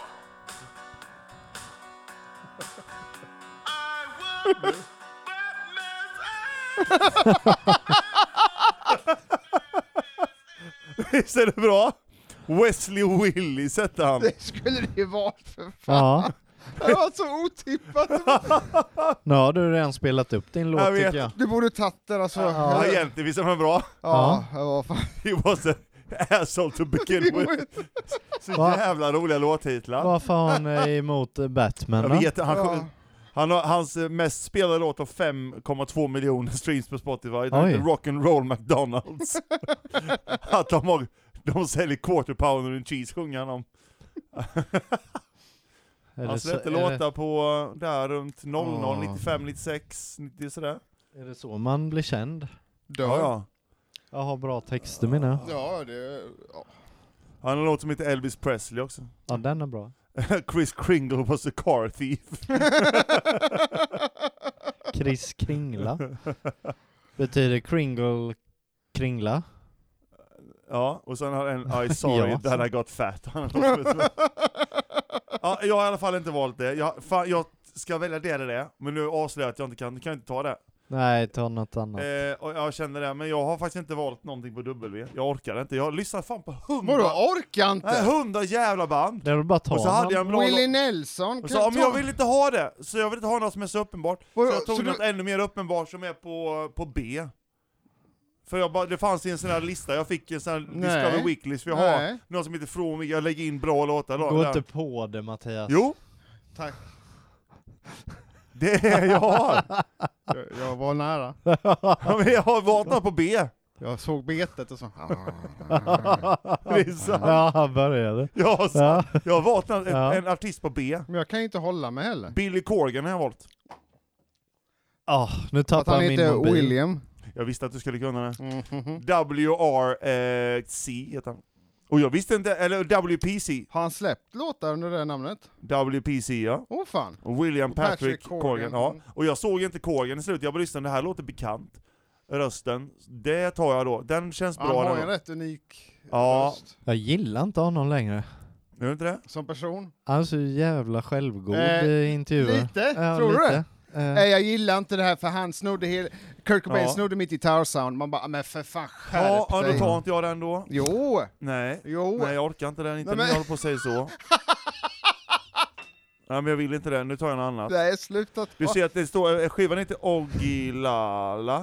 G: I whooped Batman's ass.
B: Visst är det bra? Wesley Willis hette han.
A: Det skulle det ju vara för fan.
C: Ja,
A: Det var så otippat.
C: nu har du redan spelat upp din låt
B: Jag vet.
C: tycker jag.
A: Du borde tagit den alltså.
B: Ja, egentligen visst är den bra.
A: Ja, det var fan.
B: He was a asshole to begin with. Så
C: Va?
B: jävla roliga låttitlar.
C: Varför har han eh, emot eh, Batman
B: Jag
C: då?
B: vet, han,
A: Ja.
B: han har, hans eh, mest spelade låt har fem komma två miljoner streams på Spotify. Den
C: Oj.
B: heter Rock'n'Roll McDonalds. Att de, har, de säljer quarter pounder and cheese, sjunger han om.
C: Är
B: Han
C: det så-
B: släppte
C: är det-
B: låtar på eh, där runt noll noll,
C: Ja.
B: nittiofem, nittiosex, nittio sådär.
C: Är det så man blir känd?
B: Ja, ja.
C: Jag har bra texter menar jag.
A: Ja, det... Ja.
B: Han har en låt som heter Elvis Presley också.
C: Ja, den är bra.
B: Chris Kringle was a car thief.
C: Chris Kringla. Betyder Kringle kringla?
B: Ja, och sen har en I sorry
C: Ja.
B: that I got fat. Ja, jag har i alla fall inte valt det. Jag, fan, jag ska välja det eller det, men nu avslöjar jag att jag inte kan, kan jag inte ta det.
C: Nej, ta något annat.
B: Eh, och jag känner det, men jag har faktiskt inte valt någonting på W. Jag orkar inte. Jag har lyssnat fan på hundra,
A: Vadå, orkar inte?
B: nej, hundra jävla band.
C: Det är väl bara ta
B: Och så hade
C: någon.
B: jag en bra
A: Willie
B: låt.
A: Nelson
B: Och
A: kan
B: så, ja, men
A: ta-
B: jag vill inte ha det, så jag vill inte ha något som är så uppenbart. Så
A: Vadå,
B: jag tog
A: så
B: något
A: du-
B: ännu mer uppenbart som är på, på B. För jag bara, det fanns i en sån här lista, jag fick en sån här
A: Nej.
B: Discover Weeklist, för jag har
A: Nej.
B: något som heter From, jag lägger in bra låtar.
C: Gå
B: där.
C: inte på det Mattias.
B: Jo,
A: Tack.
B: det är jag har.
A: Jag, jag var nära.
B: Ja, men jag har vaknat på B.
A: Jag såg betet och så.
B: Det är sant.
C: Ja, han började.
B: Jag har,
C: Ja.
B: jag har vaknat en,
C: Ja.
B: en artist på B.
A: Men jag kan ju inte hålla mig heller.
B: Billy Corgan har jag valt.
C: Ah, nu
A: Att
C: tappar
A: han
C: jag min
A: inte är
C: mobil.
A: William.
B: Jag visste att du skulle kunna det.
A: Mhm.
B: W R C heter han. Och jag visste inte, eller W P C.
A: Har han släppt låtar under det namnet?
B: W P C, ja.
A: Åh oh, fan.
B: Och William
A: Och
B: Patrick,
A: Patrick
B: Corgan.
A: Corgan.
B: Ja. Och jag såg inte Corgan i slutet, jag bara lyssnade, det här låter bekant. Rösten, det tar jag då. Den känns
A: Han
B: bra.
A: har
B: Den
A: ju en
B: då.
A: rätt unik
B: Ja.
A: röst
C: Jag gillar inte honom längre.
B: Gör du inte det?
A: som person.
C: Han är så jävla självgod
A: Eh,
C: i intervjuer.
A: Lite,
C: Ja,
A: tror du
C: lite.
A: det?
C: Eh,
A: Nej, jag gillar inte det här för han snodde hela... Kurt Cobain
B: Ja.
A: snodde mitt Guitar Sound. Man bara, men för fan skärp
B: Ja, ja, då
A: dig.
B: tar inte jag den då.
A: Jo,
B: Nej.
A: jo.
B: Nej, jag orkar inte den, inte
A: Nej,
B: när
A: men-
B: jag håller på att säga så. Nej, men jag vill inte den, nu tar jag något annat.
A: Det är slutat.
B: Du ser att det står, skivan heter Ogilala,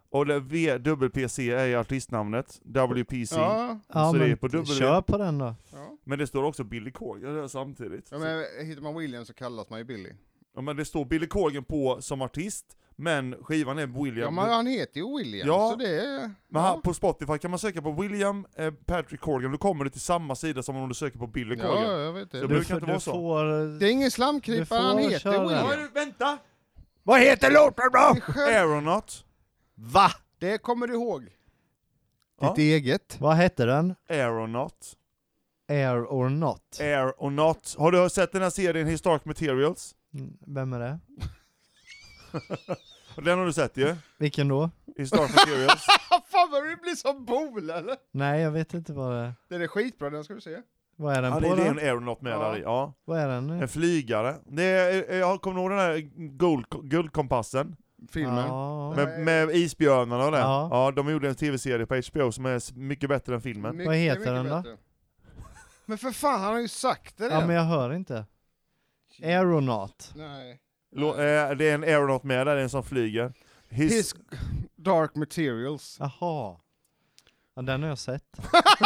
B: Och det V W P C är artistnamnet. W P C.
A: Ja,
C: Ja,
B: Så det är
C: men
B: på W.
C: kör på den då.
A: ja.
B: Men det står också Billy Corgan där samtidigt.
A: ja men hittar man William så kallas man ju Billy.
B: Ja, men det står Billy Corgan på som artist, men skivan är William.
A: Ja, men han heter ju William,
B: Ja.
A: så det är...
B: Men
A: ja.
B: här, på Spotify kan man söka på William eh, Patrick Corgan, då kommer du till samma sida som om du söker på Billy Corgan.
A: Ja, jag vet det.
B: Så
A: Det,
B: det brukar inte vara så.
C: får...
A: det är ingen
C: Du
A: slamkrypare,
C: får
A: han heter
C: köra den.
A: William.
B: Ja, du, vänta!
C: Vad heter låten då?
A: Det är skönt.
B: Aeronaut.
C: Va?
A: Det kommer du ihåg.
B: Ja.
A: Ditt eget.
C: Vad hette den?
B: Aeronaut.
C: Air or not?
B: Air or not. Har du sett den här serien Historic Materials?
C: Mm, Vem är det?
B: Den har du sett ju.
C: Vilken då?
B: Historic Materials.
A: Fan vad du blir som bol eller?
C: Nej, jag vet inte vad det är.
A: Den är skitbra, den ska vi se.
C: Vad är den
B: Ja,
C: på
B: det är en
C: då?
B: Aeronaut med
A: Ja.
B: där i. Ja.
C: Vad är den?
B: En flygare. Det är, jag kommer ihåg den här guld, guldkompassen.
A: Filmen.
C: Ja.
B: Med, med isbjörnarna och det.
C: Ja.
B: Ja, de gjorde en tv-serie på H B O som är s- mycket bättre än filmen.
A: Mycket,
C: Vad heter
A: mycket
C: den då?
A: bättre. Men för fan, han har ju sagt det
C: Ja,
A: redan.
C: men jag hör inte. Aeronaut.
A: Nej.
B: Lå- eh, det är en Aeronaut med där, det är en som flyger. His,
A: His Dark Materials.
C: Jaha. Ja, den har jag sett.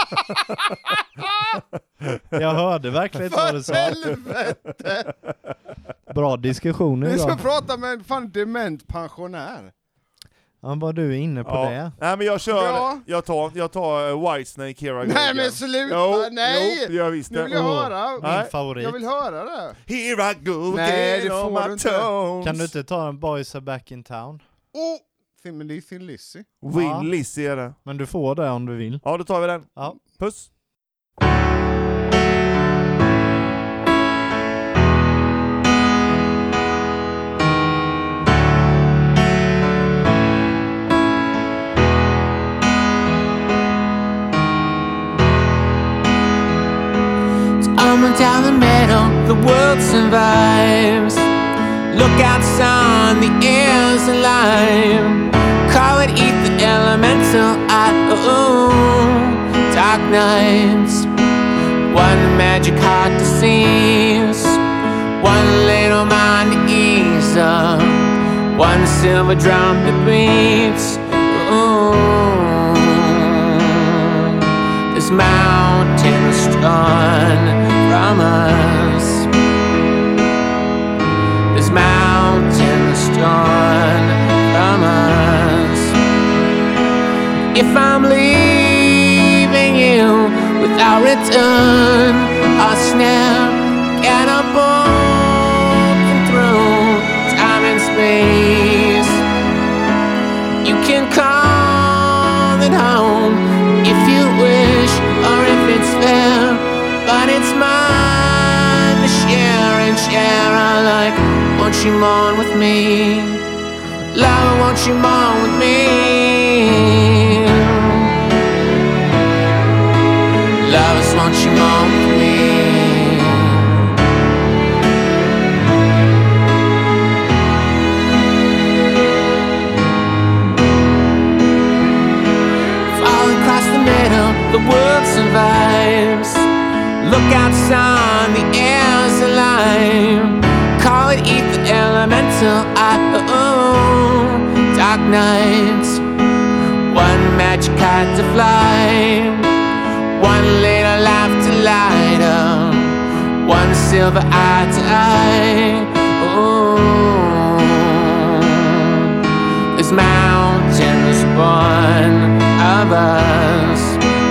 C: Jag hörde verkligen inte vad du
A: För
C: sa.
A: helvete!
C: Bra diskussioner
A: Vi ska
C: idag.
A: prata med en fan dement pensionär.
C: Ja, var du inne på
B: ja.
C: det?
B: Nej men jag kör,
A: Ja.
B: jag tar, jag tar uh, Whitesnake, Here I go
A: Nej
B: again.
A: men sluta,
B: Jo,
A: nej!
B: jo, det gör jag visst
A: Nu
B: det.
A: vill jag
C: Åh.
A: höra.
C: Min
B: Nej.
C: favorit.
A: Jag vill höra det.
B: Here I go
A: Nej,
B: again
A: det
B: on
A: får du
B: my
A: inte.
B: tones.
C: Kan du inte ta en Boys are back in town?
A: Oh! Thin Lizzy, Thin Lizzy.
B: Will
C: Ja.
B: Lizzy är det.
C: Men du får det om du vill.
B: Ja, då tar vi den.
C: Ja.
B: Puss.
H: Almond down the middle, the world survives. Look out, son, the air's alive. Call it ether, elemental, I, oh, dark nights. One magic heart to seize, one little mind to ease up, one silver drum that beats. Ooh, this mountain strung from us. This mountain strung from us. If I'm leaving you without return, I'll snap and I'll broken through time and space. You can call it home if you wish, or if it's fair, but it's mine to share and share. I like, won't you mourn with me? Love, won't you mourn with me? Lovers, won't you mourn with me? Fall across the middle, the world survives. Look out, son, the air's alive. Call it ether, elemental, I, oh, dark nights. One magic kite to fly, one little life to light up, one silver eye to eye. Oh, this mountain's born of us.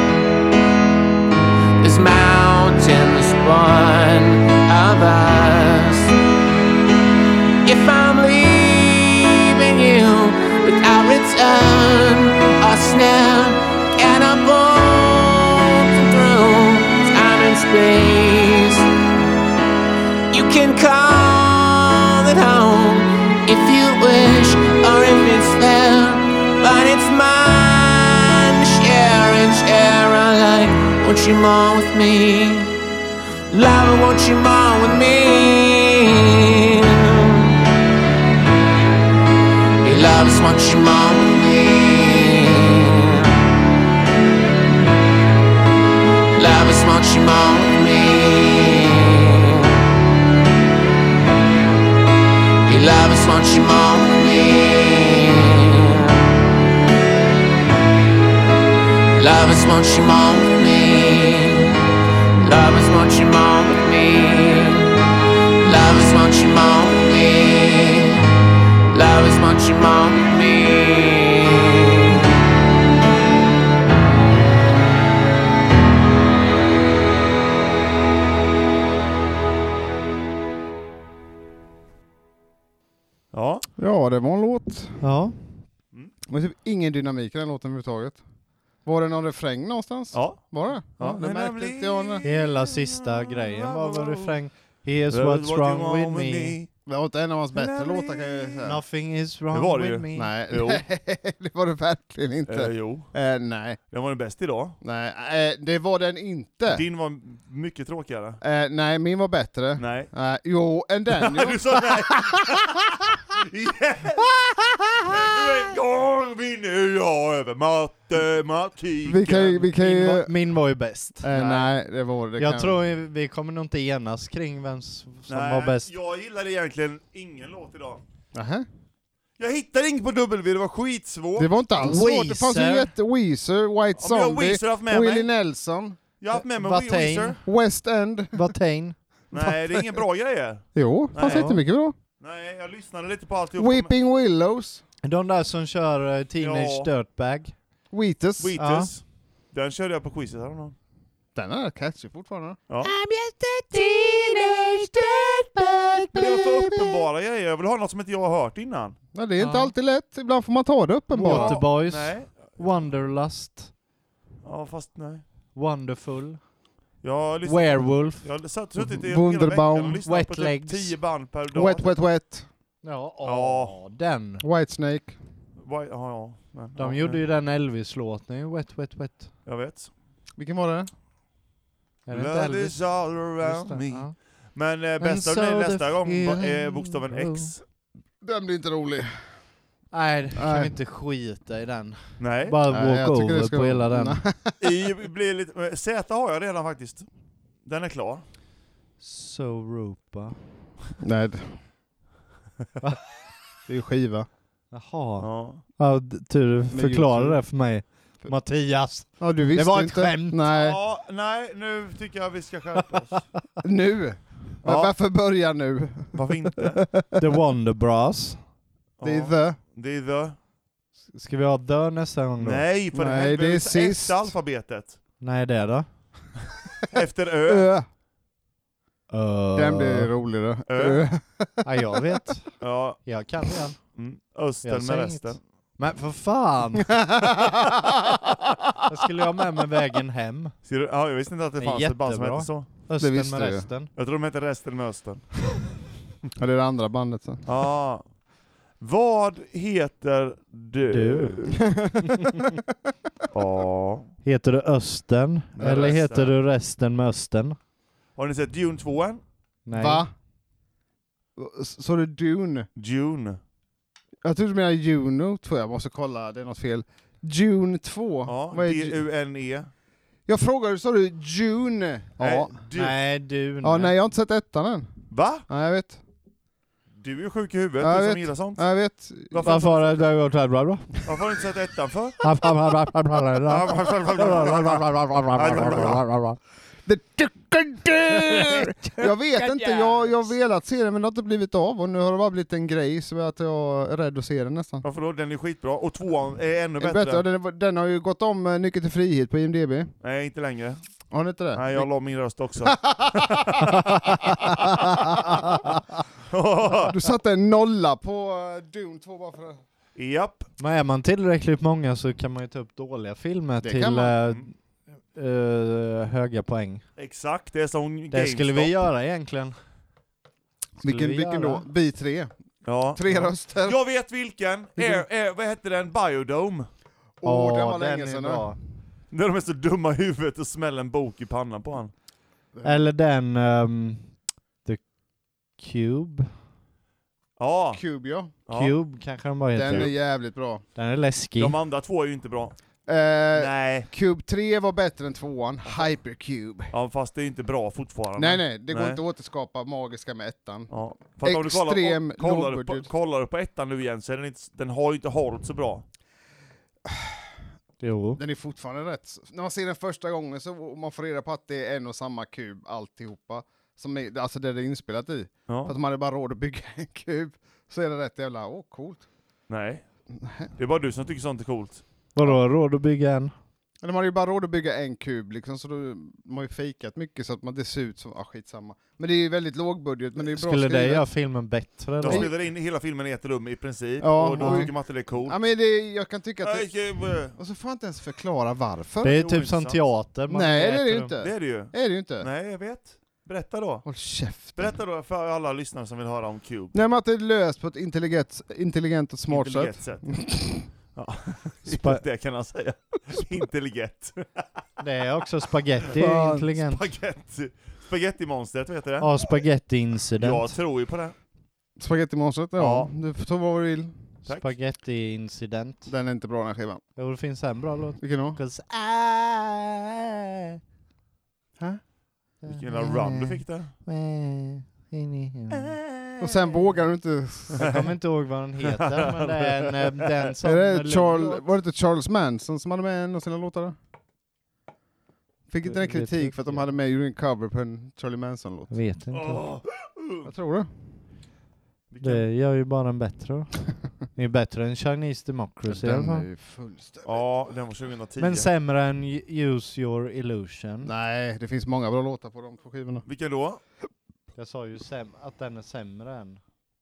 H: This mountain's born of us. If I'm leaving you without return, or snap and I'm broken through time and space. You can call it home if you wish, or if it's fair, but it's mine to share and share. I like, won't you mourn with me? Love, won't you mourn with me? Hey, lovers, won't you mourn with me? Lovers, won't you mourn with me? Hey, lovers, won't you mourn with me? Love is what you want with me. Love is what you want with me. Love is what you want with me. Love is what you want with me.
B: Ja.
A: Ja, det var en låt.
C: Ja.
A: Men typ ingen dynamik i den låten överhuvudtaget. Var det någon refräng någonstans?
B: Ja.
A: Var det? Ja, det märkte inte jag. när-
C: Hela sista grejen var väl refräng. Here's what's wrong with me.
A: Det var inte en av hans bättre låtar kan jag säga.
C: Nothing is
B: Det
C: wrong
B: var det
C: with
B: ju.
C: me.
A: Nej,
B: Jo.
A: det var det verkligen inte.
B: Eh, jo,
A: Eh, nej,
B: den var den bäst idag.
A: nej, eh, det var den inte.
B: Din var mycket tråkigare.
A: Eh, nej, min var bättre.
B: Nej.
A: Eh, jo, än den. Jo.
B: Du sa nej! Yes! En gång vinner jag över matematiken.
A: Vi kan ju, vi kan
C: Min,
A: ju...
C: var, min var ju bäst.
A: Eh, nej, det var det.
C: Jag
A: kan...
C: tror vi- vi kommer nog inte enas kring vem s- som
B: Nej,
C: var bäst.
B: jag gillade egentligen ingen låt idag.
A: Nähä.
B: Jag hittade inget på W, det var skitsvårt.
A: Det var inte alls svårt. Det fanns ju
C: Weezer.
A: jätte... Weezer, White
B: Ja, men jag har
A: Zombie,
B: Weezer haft med
A: Willie
B: mig.
A: Nelson,
B: Jag har haft med mig
C: Watain.
B: Weezer.
A: West End.
C: Watain.
B: Nej, det är inga bra grejer.
A: Jo, fanns
B: Nej.
A: jättemycket bra.
B: Nej, jag lyssnade lite på alltihop.
A: Weeping Willows,
C: De där som kör uh, Teenage
B: Ja.
C: Dirtbag.
A: Wheatus.
B: Wheatus. Den körde jag på quizet häromdagen.
A: Den är catchy fortfarande.
B: Ja. Men det var för uppenbara grejer. Jag vill ha något som inte jag har hört innan.
A: Ja, det är inte
C: Ja.
A: alltid lätt. Ibland får man ta det uppenbara.
C: Waterboys.
B: Nej.
C: Wonderlust.
B: Ja, fast nej.
C: Wonderful.
B: Jag har lyssnat,
C: Werewolf.
B: jag har satt, suttit i hela
A: Wunderbaum.
B: veckan och lyssnat
C: Wet
B: på typ
C: Legs.
B: tio band per dag.
A: Wet, wet, wet.
C: Ja,
B: Ja.
C: åh, den.
A: Whitesnake.
B: Why- Ja, ja. Men,
C: De
B: ja,
C: gjorde
B: nej.
C: ju den Elvis-låten, Wet Wet Wet.
B: Jag vet.
A: Vilken var det?
C: Är det inte
B: Love
C: Elvis?
B: is all
C: Just
B: around
C: det,
B: me.
C: ja.
B: Men eh,
C: And
B: bästa
C: so
B: av det
C: the
B: nästa gång var- är
C: feeling
B: bokstaven X.
A: Den blir inte rolig.
C: Nej, kan
A: Nej.
C: vi inte skita i den.
B: Nej.
C: Bara
A: Nej, jag
C: walk
A: tycker det
C: over
A: ska
C: på
A: vara-
C: hela den.
B: I blir lite, Z har jag redan faktiskt. Den är klar.
C: So Rupa.
A: Nej. det- Det är ju skiva.
C: Jaha.
B: Ja.
C: Ja, d- tur
A: Med
C: förklara
A: YouTube.
C: det för mig. Mattias.
A: Ja, du visste
C: Det var ett
A: inte.
C: skämt.
A: Nej,
B: Ja, nej, nu tycker jag vi ska skärpa oss.
A: nu. Men
B: Ja.
A: varför börja nu?
B: Varför inte?
C: The Wonder Bras.
A: Det är
B: Ja.
A: the.
B: Det är the.
C: Ska vi ha the nästa gång då?
B: Nej, för
A: Nej,
B: det,
A: det är
B: är
A: sist.
B: efter alfabetet.
C: Nej, det då?
B: Efter Ö.
A: Ö.
C: Uh,
A: Den blir roligare.
B: Ö.
A: Ö.
C: Ja, jag vet.
B: Ja,
C: Jag kan den.
B: mm.
C: Jag
B: Östen med
C: säger
B: resten.
C: inget. Men för fan! Jag skulle ha med mig vägen hem.
B: Ser du? Ja, jag visste inte att det
C: Det är
B: fanns ett band som
C: jättebra.
B: hette så.
C: Östen
A: visste
C: med
A: du.
C: resten.
B: Jag tror de hette Resten med Östen.
A: Ja, det är det andra bandet sen.
B: Ja. Vad heter du?
C: Du.
B: Ja.
C: Heter du Östen?
B: Med
C: eller
B: resten.
C: heter du resten med Östen?
B: Har ni sett Dune två än?
C: Nej.
A: Va? Så du Dune?
B: Dune.
A: Jag tror du menar Juno två, jag måste kolla, det är något fel. June två.
B: Ja,
A: Vad är
B: D
A: Ju-
B: U N E.
A: jag frågade, sa du June?
B: Nej,
A: Ja.
B: du.
C: Nej, du.
A: Ja, nej, jag har inte sett ettan än.
B: Va?
A: Nej, jag vet.
B: Du är ju sjuk i huvudet,
A: Ja, jag
B: du som
A: vet.
B: gillar sånt.
A: Ja, jag vet.
B: Varför,
C: Varför har
B: har
C: det gått här bra bra?
B: varför har du inte sett ettan för?
A: The Duckadoo! Jag vet inte, jag, jag har velat se den men det har inte blivit av och nu har det bara blivit en grej så att jag är rädd att se den nästan.
B: Varför då? Den är skitbra. Och tvåan är ännu
A: Bättre.
B: bättre.
A: Den, den har ju gått om uh, Nyckeln till frihet på I M D B.
B: Nej, inte längre.
A: Har ni inte det?
B: Nej, jag la min röst också.
A: Du satte en nolla på uh, Dune två bara för det.
B: Japp.
C: Men är man tillräckligt många så kan man ju ta upp dåliga filmer
A: Det
C: till
A: kan man.
C: eh,
B: Mm.
C: eh, höga poäng.
B: Exakt, det är som
C: Det
B: GameStop.
C: skulle vi göra egentligen. Skulle
A: Vilken,
C: vi
A: vilken
C: göra?
A: då? Vi tre.
B: Ja.
A: Tre
B: ja.
A: röster.
B: Jag vet vilken. Air, Air, vad hette den? Biodome.
A: Åh,
C: Åh,
A: den var
C: den
A: länge
C: är
A: sedan.
C: bra.
B: När de är så dumma i huvudet och smäller en bok i pannan på han.
C: Eller den um, The Cube.
B: Ja.
A: Cube, ja.
B: ja.
C: Cube kanske den bara heter.
A: Den är
C: Den är,
A: jävligt bra.
C: läskig.
B: De andra två är ju inte bra.
A: Eh,
B: Nej.
A: Cube tre var bättre än tvåan. Hypercube.
B: Ja, fast det är inte bra fortfarande.
A: Nej, nej, det går
B: Nej.
A: inte att återskapa magiska med ettan.
B: Ja. Fast om du kollar,
A: Extrem
B: kollar, du på,
A: lågbudget.
B: kollar du på ettan nu igen så är den, inte, den har ju inte hållit så bra.
C: Jo.
A: Den är fortfarande rätt. När man ser den första gången så och man får reda på att det är en och samma kub alltihopa. Som är, alltså det det är inspelat i.
B: Ja.
A: För att man hade bara råd att bygga en kub. Så är det rätt jävla, åh coolt.
B: Nej. Det är bara du som tycker sånt är coolt.
C: Vadå, råd att bygga en?
A: Eller man hade ju bara råd att bygga en kub liksom, så då, man har ju fejkat mycket så att man det ser ut som, ah skitsamma. Men det är ju väldigt lågbudget, men det är bra
C: Skulle det
A: skrivet.
C: göra filmen bättre?
B: De
C: Då?
B: spelar in hela filmen i ett rum i princip,
A: Ja,
B: och då
A: ja.
B: tycker Matte det är coolt.
A: Ja men det, jag kan tycka att det,
B: Nej,
A: och så får jag inte ens förklara varför.
C: Det är
B: Jo,
C: typ som
B: intressant.
C: teater. man
A: Nej det är
C: äter
A: det ju
C: dem.
A: inte.
B: det är det ju.
A: Är det ju inte.
B: Nej, jag vet. Berätta då.
A: Håll käften.
B: Berätta då för alla lyssnare som vill höra om Cube.
A: Nej men att det är löst på ett intelligent, intelligent och smart
B: Intelligent
A: sätt.
B: sätt. Ja.
C: Spa-
B: Det kan han säga. Intelligent.
C: Det är också spaghetti
A: Fan.
C: intelligent.
B: Spaghetti. Spaghetti-monstret, vet du det?
C: Ja, spaghetti incident.
B: Jag tror ju på det.
A: Spagettimonstret, ja.
B: Ja.
A: Du får ta vad du vill.
B: Tack.
C: Spaghetti incident.
A: Den är inte bra den här skivan.
C: Jo, det finns en bra låt.
A: Vilken då?
C: 'Cause I...
A: Hä?
B: Vilken jävla run du fick där.
A: Och sen vågar du inte...
C: Jag kommer inte ihåg vad den heter, men det är en, eh, den som...
A: Är det
C: lugn
A: Charles,
C: låt.
A: var det inte Charles Manson som hade med en av sina låtar? Fick inte den
C: Det vet
A: kritik
C: jag
A: för att de
C: inte.
A: hade med ju en cover på en Charlie Manson-låt?
C: Jag vet inte.
B: Åh.
A: Jag tror det.
B: Vilken-
C: Det gör ju bara den bättre då. Det är bättre än Chinese Democracy i alla
A: Den är
C: fall.
A: ju fullständigt...
B: Ja, den var tjugohundratio.
C: Men sämre än Use Your Illusion.
A: Nej, det finns många bra låtar på de två skivorna.
B: Vilken då?
C: Jag sa ju säm- att den är sämre än...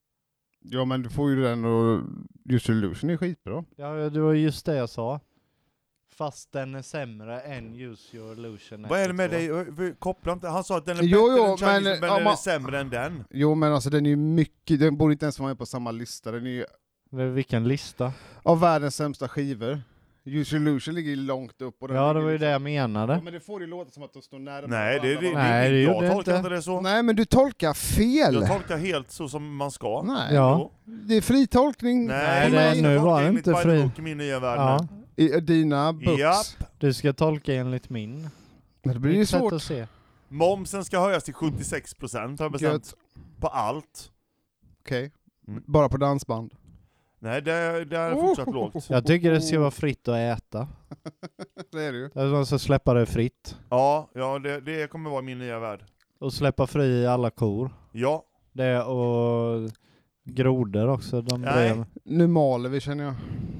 A: Ja men du får ju den och Just Illusion är skitbra.
C: Ja, det var just det jag sa. Fast den är sämre än Use Your Illusion.
B: Vad är det med
C: ett och två.
B: dig? Vi kopplar inte. Han sa att den är
A: Jo,
B: bättre
A: jo,
B: än Chinese,
A: men,
B: men,
A: ja,
B: den är
A: man-
B: sämre än den.
A: Jo men alltså den är ju mycket, den borde inte ens vara med på samma lista. Den är ju
C: Det är vilken lista?
A: av världens sämsta skivor. Just Illusion ligger ju långt upp. Och den
C: Ja, det
A: ligger
C: var ju
A: liksom-
C: det jag
A: Ja,
C: menade.
A: men det får ju låta som att de står närmare
B: Nej, det, det, det,
A: varandra.
C: Nej, det
B: jag
C: gjorde
B: tolkar
C: inte.
B: inte det så.
A: Nej men du tolkar fel!
B: Jag tolkar helt så som man ska.
A: Nej,
C: Ja.
B: Jo.
A: det är fri tolkning.
C: Nej,
A: För
C: det är
A: mig.
C: nu
B: jag
C: var
B: tolkar
C: det
B: enligt
C: inte
B: By the
C: fri.
B: Book i min nya värld
C: Ja,
B: nu.
A: I dina books.
B: Japp.
C: du ska tolka enligt min.
A: Men det blir ju
C: Mitt sätt
A: svårt.
C: att se.
B: Momsen ska höjas till sjuttiosex procent har jag bestämt.
A: Gött.
B: På allt.
A: Okej.
B: Mm.
A: Bara på dansband.
B: Nej, det, det är fortsatt lågt.
C: Jag tycker det ska vara fritt att äta.
A: Det är det ju.
C: Man ska släppa det fritt.
B: Ja, ja det, det kommer vara min nya värld.
C: Och släppa fri alla kor.
B: Ja.
C: Det och grodor också. De
B: Nej.
C: blev...
A: Nu maler vi känner jag.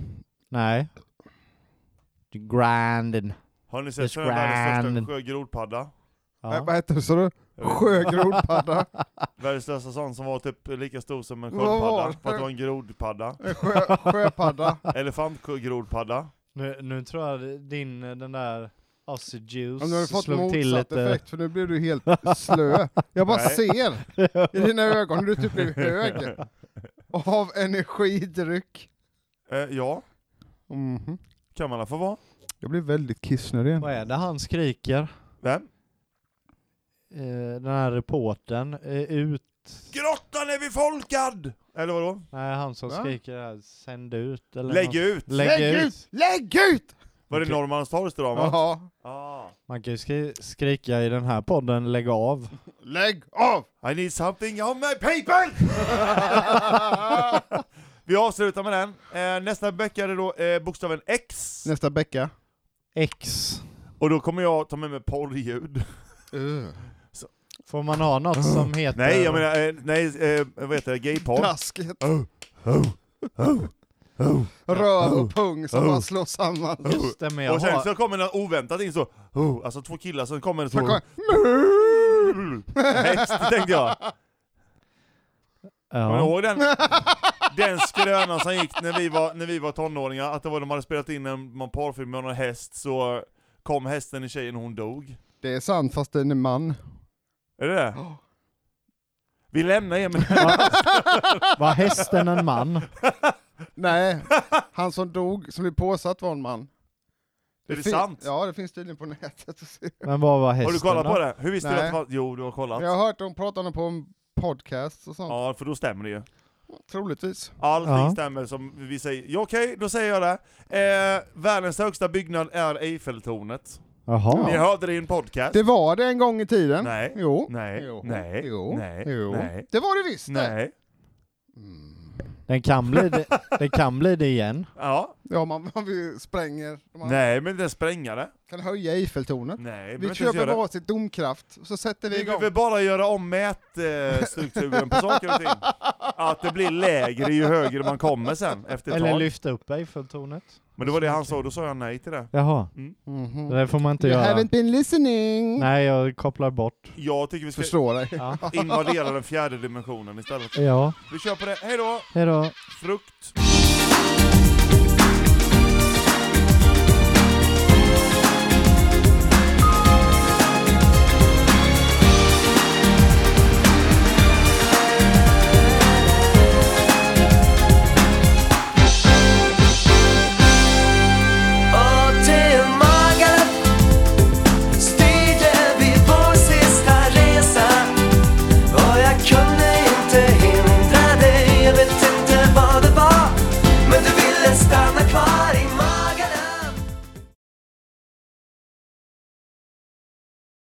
C: Nej. The grinding.
B: Har ni sett
C: The
B: den världens
C: Strand.
B: största sjögrodpadda?
A: Äh,
C: Ja.
A: vad heter det så du? Sjögrodpadda.
B: Världens största sån som var typ lika stor som en
A: Vad var
B: sköldpadda.
A: det?
B: För att det var en grodpadda.
A: En sjö, sjöpadda.
B: Elefantsjögrodpadda.
C: Nu, nu tror jag din, den där Aussie Juice
A: Om du har fått
C: slog till
A: motsatt
C: lite.
A: effekt för nu blir du helt slö. Jag bara
B: Nej.
A: ser i dina ögon hur du typ blir hög. Av energidryck.
B: Eh, ja,
A: Mhm.
B: kan man få vara.
A: Jag blir väldigt kissnödig igen.
C: Vad är det han skriker?
B: Vem?
C: Eh, den här reportern eh, ut...
B: Grottan är befolkad! Eller vadå?
C: Nej, han som
A: Va?
C: skriker här, sänd ut eller
B: Lägg
C: något.
B: ut!
C: Lägg,
A: Lägg
C: ut!
A: ut! Lägg ut!
B: Var det
C: Okej.
B: Norrmalmstorgsdramat?
A: Jaha.
B: Ah.
C: Man kan ju skri skrika i den här podden, lägg av.
A: Lägg av!
B: I need something on my paper! Vi avslutar med den. Eh, nästa vecka är det då eh, bokstaven X.
A: Nästa bäcka.
C: X.
B: Och då kommer jag ta med mig porrljud.
A: Uh.
C: Får man ha något som heter...
B: Nej, jag menar, eh, nej, eh, vad heter det? Gayporr.
A: Plasket.
B: Oh, oh, oh, oh.
A: Röv och pung som
B: Oh.
A: bara slår samman.
C: Just det, men jag
B: Och sen
C: har...
B: så kommer det oväntat in så, oh, alltså två killar, så kommer det så...
A: Så kommer-
B: Häst, tänkte jag. Kommer du
C: Ja.
B: ihåg den? Den skrönan som gick när vi var, när vi var tonåringar, att det var de hade spelat in en, en porrfilm med någon häst, så kom hästen i tjejen och hon dog.
A: Det är sant fast den är man.
B: Är det det? Vi lämnar Emil.
C: Var hästen en man?
A: Nej, han som dog, som blev påsatt var en man.
B: Är det
A: fin-
B: sant?
A: Ja, det finns tydligen på nätet att se.
C: Men vad var hästen
B: Har du kollat
C: då?
B: på det? Hur visste du
A: Nej.
B: att det var... Jo, du har kollat.
A: Jag har hört dem prata om det på en podcast och sånt.
B: Ja, för då stämmer det ju.
A: Troligtvis.
B: Allting
C: Ja.
B: stämmer som vi säger. Ja, okej, då säger jag det. Eh, världens högsta byggnad är Eiffeltornet.
C: Jaha.
B: Ni hörde det i en podcast.
A: Det var det en gång i tiden.
B: Nej.
A: Jo.
B: Nej.
A: Jo.
B: Nej.
A: Jo.
B: Nej.
A: Jo.
B: Nej.
A: Jo.
B: Nej.
A: Det var det visst det.
B: Nej.
A: Mm.
C: Den kan bli det, det, kan bli det igen.
B: Ja.
A: Ja, man, man vill spränger. Man
B: Nej, men det spränger det.
A: kan höja Eiffeltornet.
B: Nej,
A: Vi köper varsitt domkraft, så sätter vi
B: Vi
A: igång.
B: vill bara göra om mätstrukturen på saker och ting. Att det blir lägre ju högre man kommer sen efter ett
C: Eller
B: tag.
C: lyfta upp Eiffeltornet.
B: Men det var det han sa, då sa jag nej till det.
C: Jaha,
B: Mm.
A: Mhm.
C: det får man inte
A: You
C: göra.
A: haven't been listening.
C: Nej, jag kopplar bort.
B: Jag tycker vi ska
A: Förstår dig.
C: Ja.
B: invadera den fjärde dimensionen istället.
C: Ja,
B: Vi kör på det, hej då!
C: hejdå.
B: Frukt!